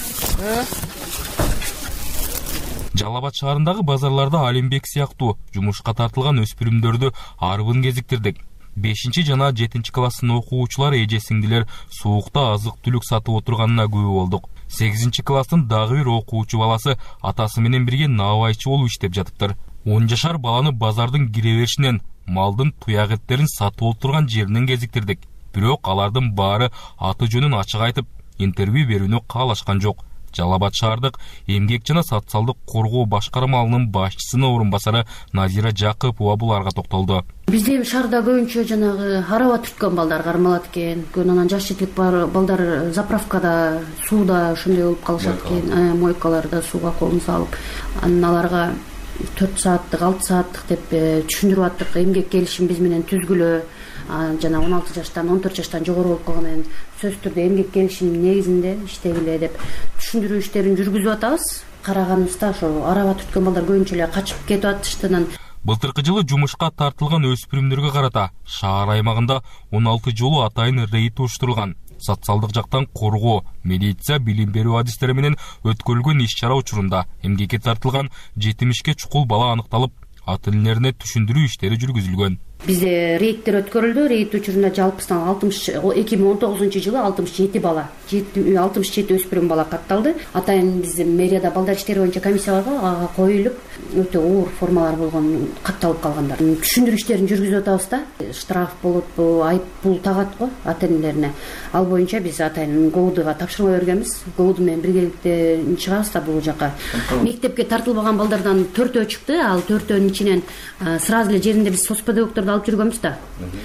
Жалал Абад шаарындагы базарларда Алимбек сыяктуу жумушка тартылган өспүрүмдөрдү арбын кезиктирдик. бешинчи жана жетинчи класстын окуучулар эже сиңдилер суукта азык-түлүк сатып отурганына күбө болдук. сегизинчи класстын дагы бир окуучу баласы атасы менен бирге наабайчы болуп иштеп жатыптыр. он жашар баланы базардын кире беришинен малдын туяк эттерин сатып отурган жеринен кезиктирдик. Бирок алардын баары аты жөнүн ачык айтып, интервью берүүнү каалашкан жок. Жалал Абад шаардык эмгек жана социалдык коргоо башкармалынын башчысынын орун басары Назира Жакыпова буларга токтолду. Бизде эми шаарда көбүнчө жанагы араба түрткөн балдар кармалат экен. Көн анан жаш жетилик балдар заправкада, сууда ошондой болуп калышат экен. Мойкаларда сууга колун салып, анан аларга төрт сааттык, алты сааттык деп түшүндүрүп аттык. Эмгек келишим биз менен түзгүлө. Жана он алты жаштан, он төрт жаштан жогору болуп калган сөзсүз түрдө эмгек келишиминин негизинде иштегиле деп түшүндүрүү иштерин жүргүзүп атабыз. Караганыбызда ошо араба түрткөн балдар көбүнчө эле качып кетип атышты. Былтыркы жылы жумушка тартылган өспүрүмдөргө карата шаар аймагында он алты жолу атайын рейд уюштурулган. Социалдык жактан коргоо, милиция, билим берүү адистери менен өткөрүлгөн иш-чара учурунда эмгекке тартылган жетимишке чукул бала аныкталып, ата-энелерине түшүндүрүү иштери жүргүзүлгөн. Бизде рейдтер өткөрүлдү. Рейд учурунда жалпысынан алтымыш эки миң он тогузунчу жылы алтымыш жети бала, алтымыш жети өспүрүм бала катталды. Атайын биздин мэрияда балдар иштери боюнча комиссияларга коюлуп, өтө оор формалар болгон катталып калгандар. Түшүндүрүү иштерин жүргүзүп атабыз да. Штраф болотпу, айып пул тагат го ата-энелерине. Ал боюнча биз атайын ГОУДга тапшырма бергенбиз. ГОУД менен биргеликте чыгабыз да бул жака. Мектепке тартылбаган балдардан төртөө чыкты. Ал төртөөнүн ичинен сразу эле жеринде биз соцпедагогдорду алып жүргөнбүз да.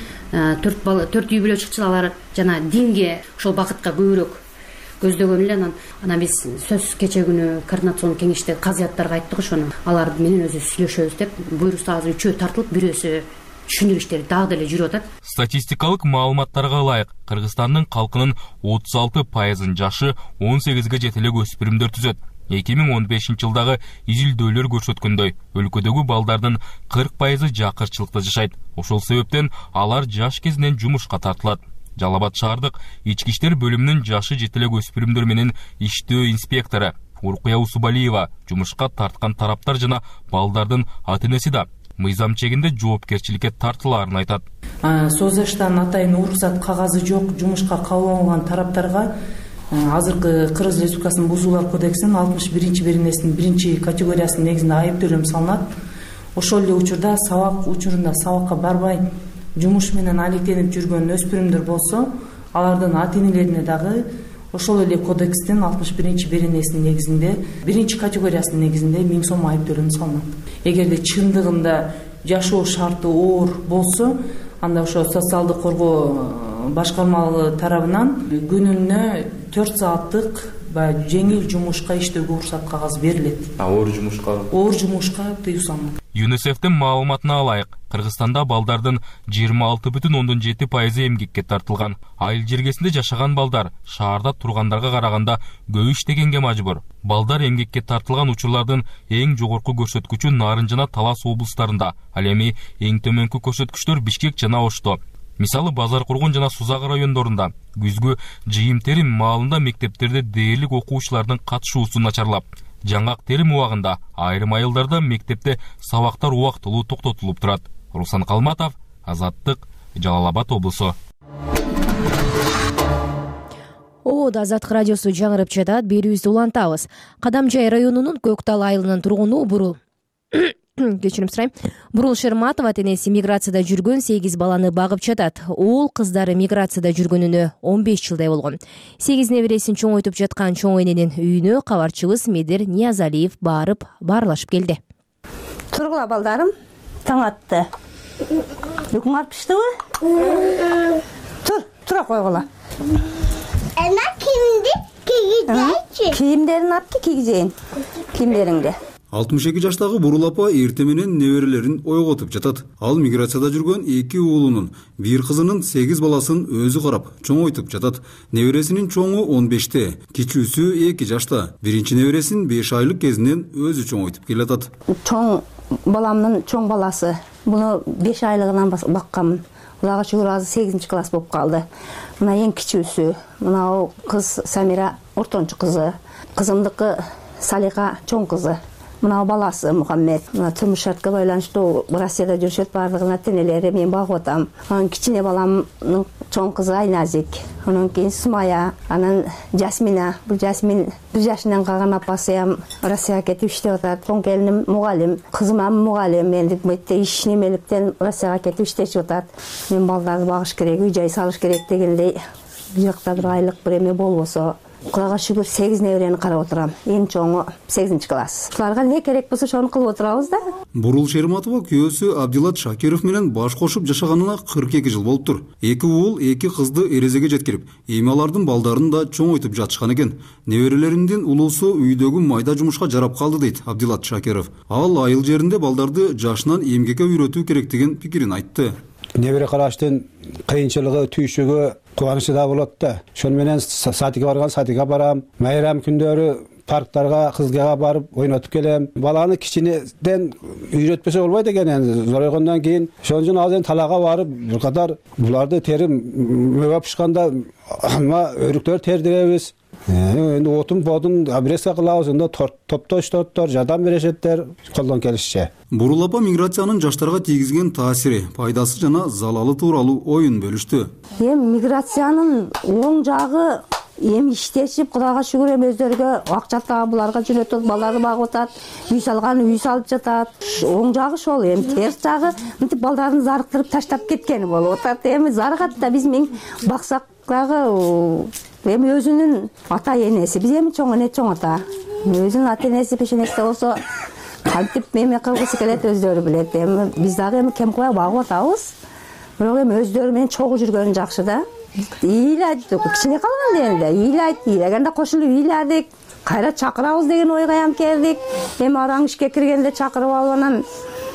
Төрт бала, төрт үй бүлө чыкчу, алар жана динге, ошол бакытка көбүрөөк көздөгөн эле. Анан анан биз сөз кече күнү координацион кеңеште казыяттарга айттык ошону. Алар менен өзү сүйлөшөбүз деп буйрукса азыр үчөө тартылып, бирөөсү түшүндүрүү иштери дагы деле жүрүп атат. Статистикалык маалыматтарга ылайык, Кыргызстандын калкынын отуз алты пайызын жашы он сегизге жетелек өспүрүмдөр түзөт. эки миң он бешинчи жылдагы изилдөөлөр көрсөткөндөй, өлкөдөгү балдардын кырк пайызы жакырчылыкта жашайт. Ошол себептен алар жаш кезинен жумушка тартылат. Жалал Абад шаардык ички иштер бөлүмүнүн жашы жетелек өспүрүмдөр менен иштөө инспектору Уркуя Усубалиева жумушка тарткан тараптар жана балдардын ата-энеси да мыйзам чегинде жоопкерчиликке тартылаарын айтат. Созаштан атайын уруксат кагазы жок жумушка кабыл алынган тараптарга азыркы Кыргыз Республикасынын Бузуулар кодексинин алтымыш биринчи беренесинин биринчи категориясынын негизинде айып төлөм салынат. Ошол эле учурда сабак учурунда сабакка барбай жумуш менен алектенип жүргөн өспүрүмдөр болсо, алардын ата-энелерине дагы ошол эле кодекстин алтымыш биринчи беренесинин негизинде биринчи категориясынын негизинде миң сом айып төлөм салынат. Эгерде чындыгында жашоо шарты оор болсо, анда ошо социалдык коргоо башкармалыгы тарабынан күнүнө төрт сааттык баягы жеңил жумушка иштөөгө уруксат кагазы берилет. Оор жумушка? Оор жумушка тыюу салынат. ЮНИСЕФтин маалыматына ылайык, Кыргызстанда балдардын жыйырма алты бүтүн ондон жети пайызы эмгекке тартылган. Айыл жергесинде жашаган балдар шаарда тургандарга караганда көп иштегенге мажбур. Балдар эмгекке тартылган учурлардын эң жогорку көрсөткүчү Нарын жана Талас облустарында, ал эми эң төмөнкү көрсөткүчтөр Бишкек жана Ошто. Мисалы Базар Кургон жана Сузак райондорунда күзгү жыйым терим маалында мектептерде дээрлик окуучулардын катышуусу начарлап, жаңгак терим убагында айрым айылдарда мектепте сабактар убактылуу токтотулуп турат. Руслан Калматов, Азаттык, Жалал Абад облусу. Ободо Азаттык радиосу жаңырып жатат, берүүбүздү улантабыз. Кадамжай районунун Көктал айылынын тургуну Бурул кечирим сурайм. Бурул Шерматов ата-энеси миграцияда жүргөн сегиз баланы багып жатат. Уул кыздары миграцияда жүргөнүнө он беш жылдай болгон. сегиз небересин чоңойтуп жаткан чоң эненин үйүнө кабарчыбыз Медер Ниязалиев барып баарлашып келди. Тургула балдарым, таң атты. Үйкүң алып иштеби? Тур, тура койгула. Ана кимди кийгизейчи? Кийимдерин атты кийгизейин. Кийимдериңди. алтымыш эки жаштагы Бурул апа эрте менен неберелерин ойготуп жатат. Ал миграцияда жүргөн эки уулунун, бир кызынын сегиз баласын өзү карап, чоңойтуп жатат. Небересинин чоңу он беште, кичүүсү эки жашта. Биринчи небересин беш айлык кезинен өзү чоңойтуп келатат. Чоң баламдын чоң баласы. Буну беш айлыгынан бакканмын. Кудайга шүгүр азыр сегизинчи класс болуп калды. Мына эң кичүүсү, мына кыз Самира ортончу кызы, кызымдыкы Салиха чоң кызы. Мына баласы Мухаммед. Мына турмуш шартка байланыштуу Россияда жүрүшөт, бардыгын ата-энелери мен багып атам. Анан кичине баламдын чоң кызы Айназик, анан кийин Сумая, анан Жасмина. Бул Жасмин бир жашынан калган апасы Россияга кетип иштеп атат. Чоң келиним мугалим, кызым ам мугалим. Мен мектепте иш немеликтен Россияга кетип иштешип атат. Мен балдарды багыш керек, үй жай салыш керек дегендей, бул жакта бир айлык бир эме болбосо Кудайга шүгүр сегиз неберени карап отурам. Эң чоңу сегизинчи класс. Буларга не керек болсо ошону кылып отурабыз да. Бурул Шерматова күйөөсү Абдилат Шакиров менен баш кошуп жашаганына кырк эки жыл болуптур. Эки уул эки кызды эрезеге жеткирип, эми алардын балдарын да чоңойтуп жатышкан экен. Неберелеринин улуусу үйдөгү майда жумушка жарап калды дейт Абдилат Шакиров. Ал айыл жеринде балдарды жашынан эмгекке үйрөтүү керек деген пикирин айтты. Небере караштын кыйынчылыгы, түйшүгү, кубанычы да болот да. Ошону менен садикке барган садикке барам. Майрам күндөрү парктарга, кызгага барып ойнотуп келем. Баланы кичинеден үйрөтпөсө болбойт экен, энди зоройгондон кийин. Ошон үчүн азыр талаага барып, бир катар буларды терим мөбө пышканда ама өрүктөр тердиребиз. Эndi отун бодун обрезка кылабыз, онда топтоштоттор, жардам беришеттер колдон келишче. Бурул апа миграциянын жаштарга тийгизген таасири, пайдасы жана залалы тууралуу оюн бөлүштү. Эми миграциянын оң жагы эми иштешип, Кудайга шүгүр, эми өздөрүгө акча таап, буларга жөнөтүп, балдарды багып атат, үй салган үй салып жатат. Оң жагы ошол, эми терс жагы мынтип балдарын зарыктырып таштап кеткени болуп атат. Эми зарыгат да биз миң баксак дагы эми өзүнүн ата энеси, биз эми чоң эне, чоң ата. Өзүнүн ата энеси пешенекте болсо кантип эме кылгысы келет өздөрү билет. Эми биз дагы эми кем кылбай багып атабыз. Бирок эми өздөрү менен чогуу жүргөнү жакшы да. Ыйлайт, кичине калган дегенде ыйлайт, ыйлаганда кошулуп ыйладык. Кайра чакырабыз деген ойго ham келдик. Эми араң ишке киргенде чакырып алып анан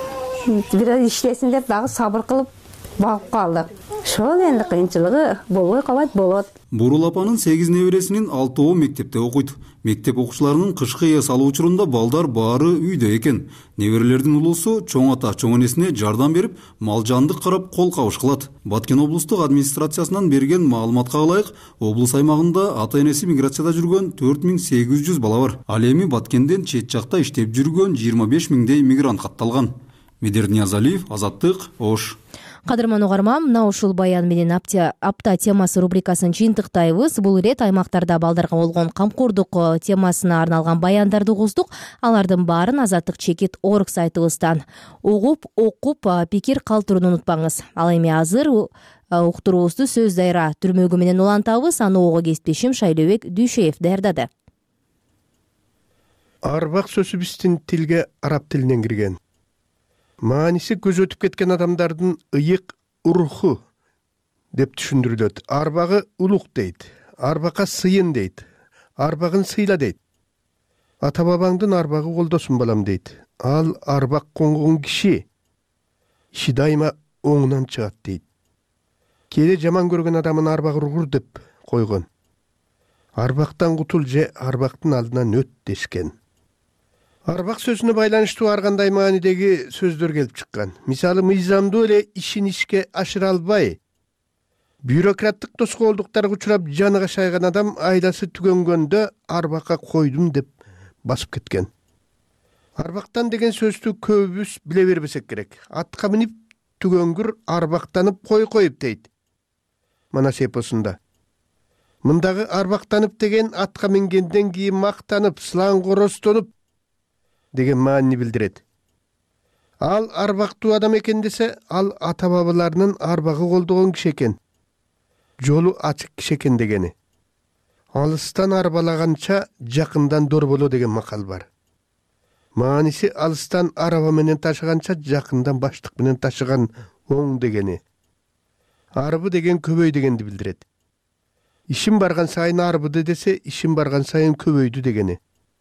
бир иштесин деп дагы сабыр кылып багып калдык. Ошол энди кыйынчылыгы болбой калбайт, болот. Бурул апанын сегиз небересинин алтоо мектепте окуйт. Мектеп окуучуларынын кышкы эс алуу учурунда балдар баары үйдө экен. Неберелердин улуусу чоң ата, чоң энесине жардам берип, мал жандык карап кол кабыш кылат. Баткен облустук администрациясынан берген маалыматка ылайык, облус аймагында ата энеси миграцияда жүргөн төрт миң сегиз жүз бала бар. Ал эми Баткенден чет жакта иштеп жүргөн жыйырма беш миңдей мигрант катталган. Медер Ниязалиев, Азаттык, Ош. Кадырман угарман, мына ушул баян менен апта темасы рубрикасын жыйынтыктайбыз. Бул ирет аймактарда балдарга болгон камкордук темасына арналган баяндарды угуздук. Алардын баарын Азаттык чекит орг сайтыбыздан угуп, окуп, пикир калтырууну унутпаңыз. Ал эми азыр уктуруубузду сөз дайра түрмөгү менен улантабыз. Аны ого кесиптешим Шайлообек Дүйшеев даярдады. Арбак сөзү биздин тилге араб тилинен кирген. Мааниси көз өтүп кеткен адамдардын ыйык уруху деп түшүндүрүлөт. Арбагы улук дейт, арбакка сыйын дейт, арбагын сыйла дейт. Ата бабаңдын арбагы колдосун балам дейт. Ал арбак конгон киши иши дайыма оңунан чыгат дейт. Кээде жаман көргөн адамын арбагы ургур деп койгон. Арбактан кутул же арбактын алдынан өт дешкен. Арбак сөзүнө байланыштуу ар кандай маанидеги сөздөр келип чыккан. Мисалы, мыйзамдуу эле ишин ишке ашыра албай, бюрократтык тоскоолдуктарга учурап жаныга шайган адам айласы түгөнгөндө арбакка койдум деп басып кеткен. Арбактан деген сөздү көбүбүз биле бербесек керек. Атка минип түгөнгүр арбактанып кой коюп дейт. Манас эпосунда. Мындагы арбактанып деген атка мингенден кийин мактанып, сылаң коростонуп деген маани билдирет. Ал арбактуу адам экен десе, ал ата бабаларынын арбагы колдогон киши экен. Жолу ачык киши экен дегени. Алыстан арбалаганча жакындан дор боло деген макал бар. Мааниси алыстан араба менен ташыганча жакындан баштык менен ташыган оң дегени. Арбы деген көбөй дегенди билдирет. Ишин барган сайын арбыды десе, ишин барган сайын көбөйдү дегени.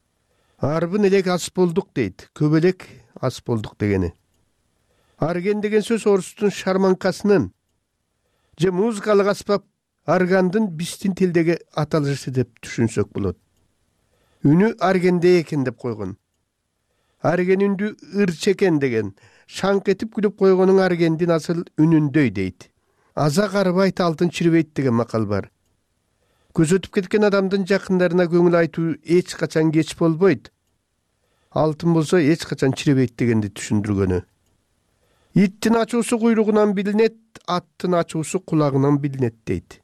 Арбын элек ас болдук дейт, көбөлек ас болдук дегени. Арген деген сөз орустун шарманкасынын же музыкалык аспап аргандын биздин тилдеги аталышы деп түшүнсөк болот. Үнү аргенде экен деп койгон. Арген үндү ырчы экен деген, шаңк этип күлүп койгонун аргендин асыл үнүндөй дейт. Аза карыбайт, алтын чирбейт деген макал бар. Көз өтүп кеткен адамдын жакындарына көңүл айтуу эч качан кеч болбойт. Алтын болсо эч качан чиребейт дегенди түшүндүргөнү. Иттин ачуусу куйругунан билинет, аттын ачуусу кулагынан билинет дейт.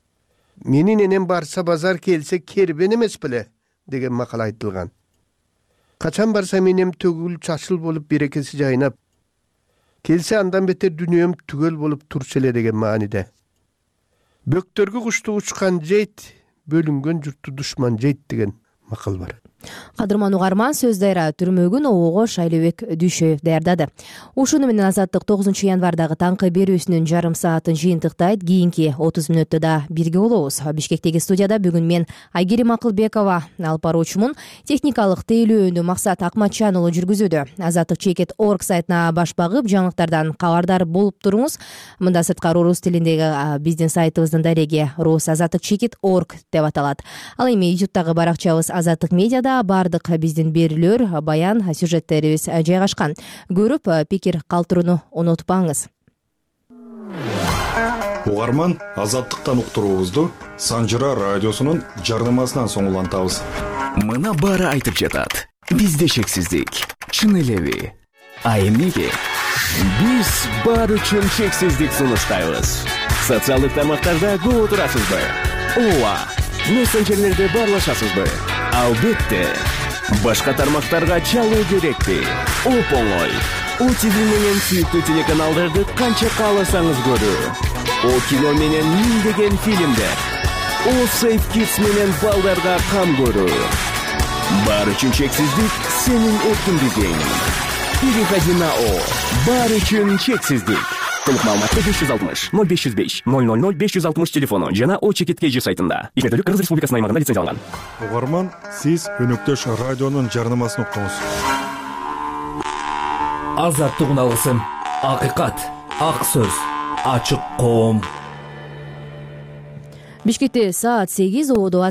Менин энем барса базар, келсе кербен эмес беле деген макал айтылган. Качан барса менем төгүл чачыл болуп берекеси жайнап, келсе андан бетер дүнүйөм түгөл болуп турчу эле деген мааниде. Бөктөргү кушту учкан жейт, бөлүнгөн журтту душман жейт деген макал бар. Кадырман угарман, сөз дайра түрмөгүн обого Шайлебек Дүйшөев даярдады. Ушуну менен Азаттык тогузунчу январдагы таңкы берүүсүнүн жарым саатын жыйынтыктайт. Кийинки отуз мүнөттө да бирге болобуз. Бишкектеги студияда бүгүн мен Айгерим Акылбекова алып баруучумун. Техникалык тейлөөнү Максат Акматжан уулу жүргүзүүдө. Азаттык чекит точка орг сайтына баш багып, жаңылыктардан кабардар болуп туруңуз. Мында сырткары орус тилиндеги биздин сайтыбыздын дареги Рус Азаттык чекит точка орг деп аталат. Ал эми ютубтагы баракчабыз Азаттык медиада бардык биздин берүүлөр, баян, сюжеттерибиз жайгашкан. Көрүп, пикир калтырууну унутпаңыз. Угарман, Азаттыктан уктуруубузду Санжыра радиосунун жардамасынан соң улантабыз. Мына баары айтып жатат. Бизде чексиздик. Чын элеби? А эмнеге? Биз баары үчүн чексиздик сунуштайбыз. Социалдык тармактарда көп отурасызбы? Ооба. Мессенджерлерде барлашасызбы? Албетте. Башка тармактарга чалуу керекпи? Оп-оңой. О ти ви менен сүйүктүү телеканалдарды канча кааласаңыз көрүү. О кино менен миңдеген фильмдер. О Safe Kids менен балдарга кам көрүү. Баары үчүн чексиздик сенин эркиндигиң. Переходи на О. Баары үчүн чексиздик. Толук маалыматты беш жүз алтымыш ноль беш жүз беш ноль ноль ноль беш жүз алтымыш телефону жана О чекит точка кей жи сайтында. Ишмердүүлүк Кыргыз Республикасынын аймагында лицензияланган. Угарман, сиз өнөктөш радионун жарнамасын уктуңуз. Азаттык уналгысын. Акыйкат, ак сөз, ачык коом. Бишкекте саат сегиз, ободо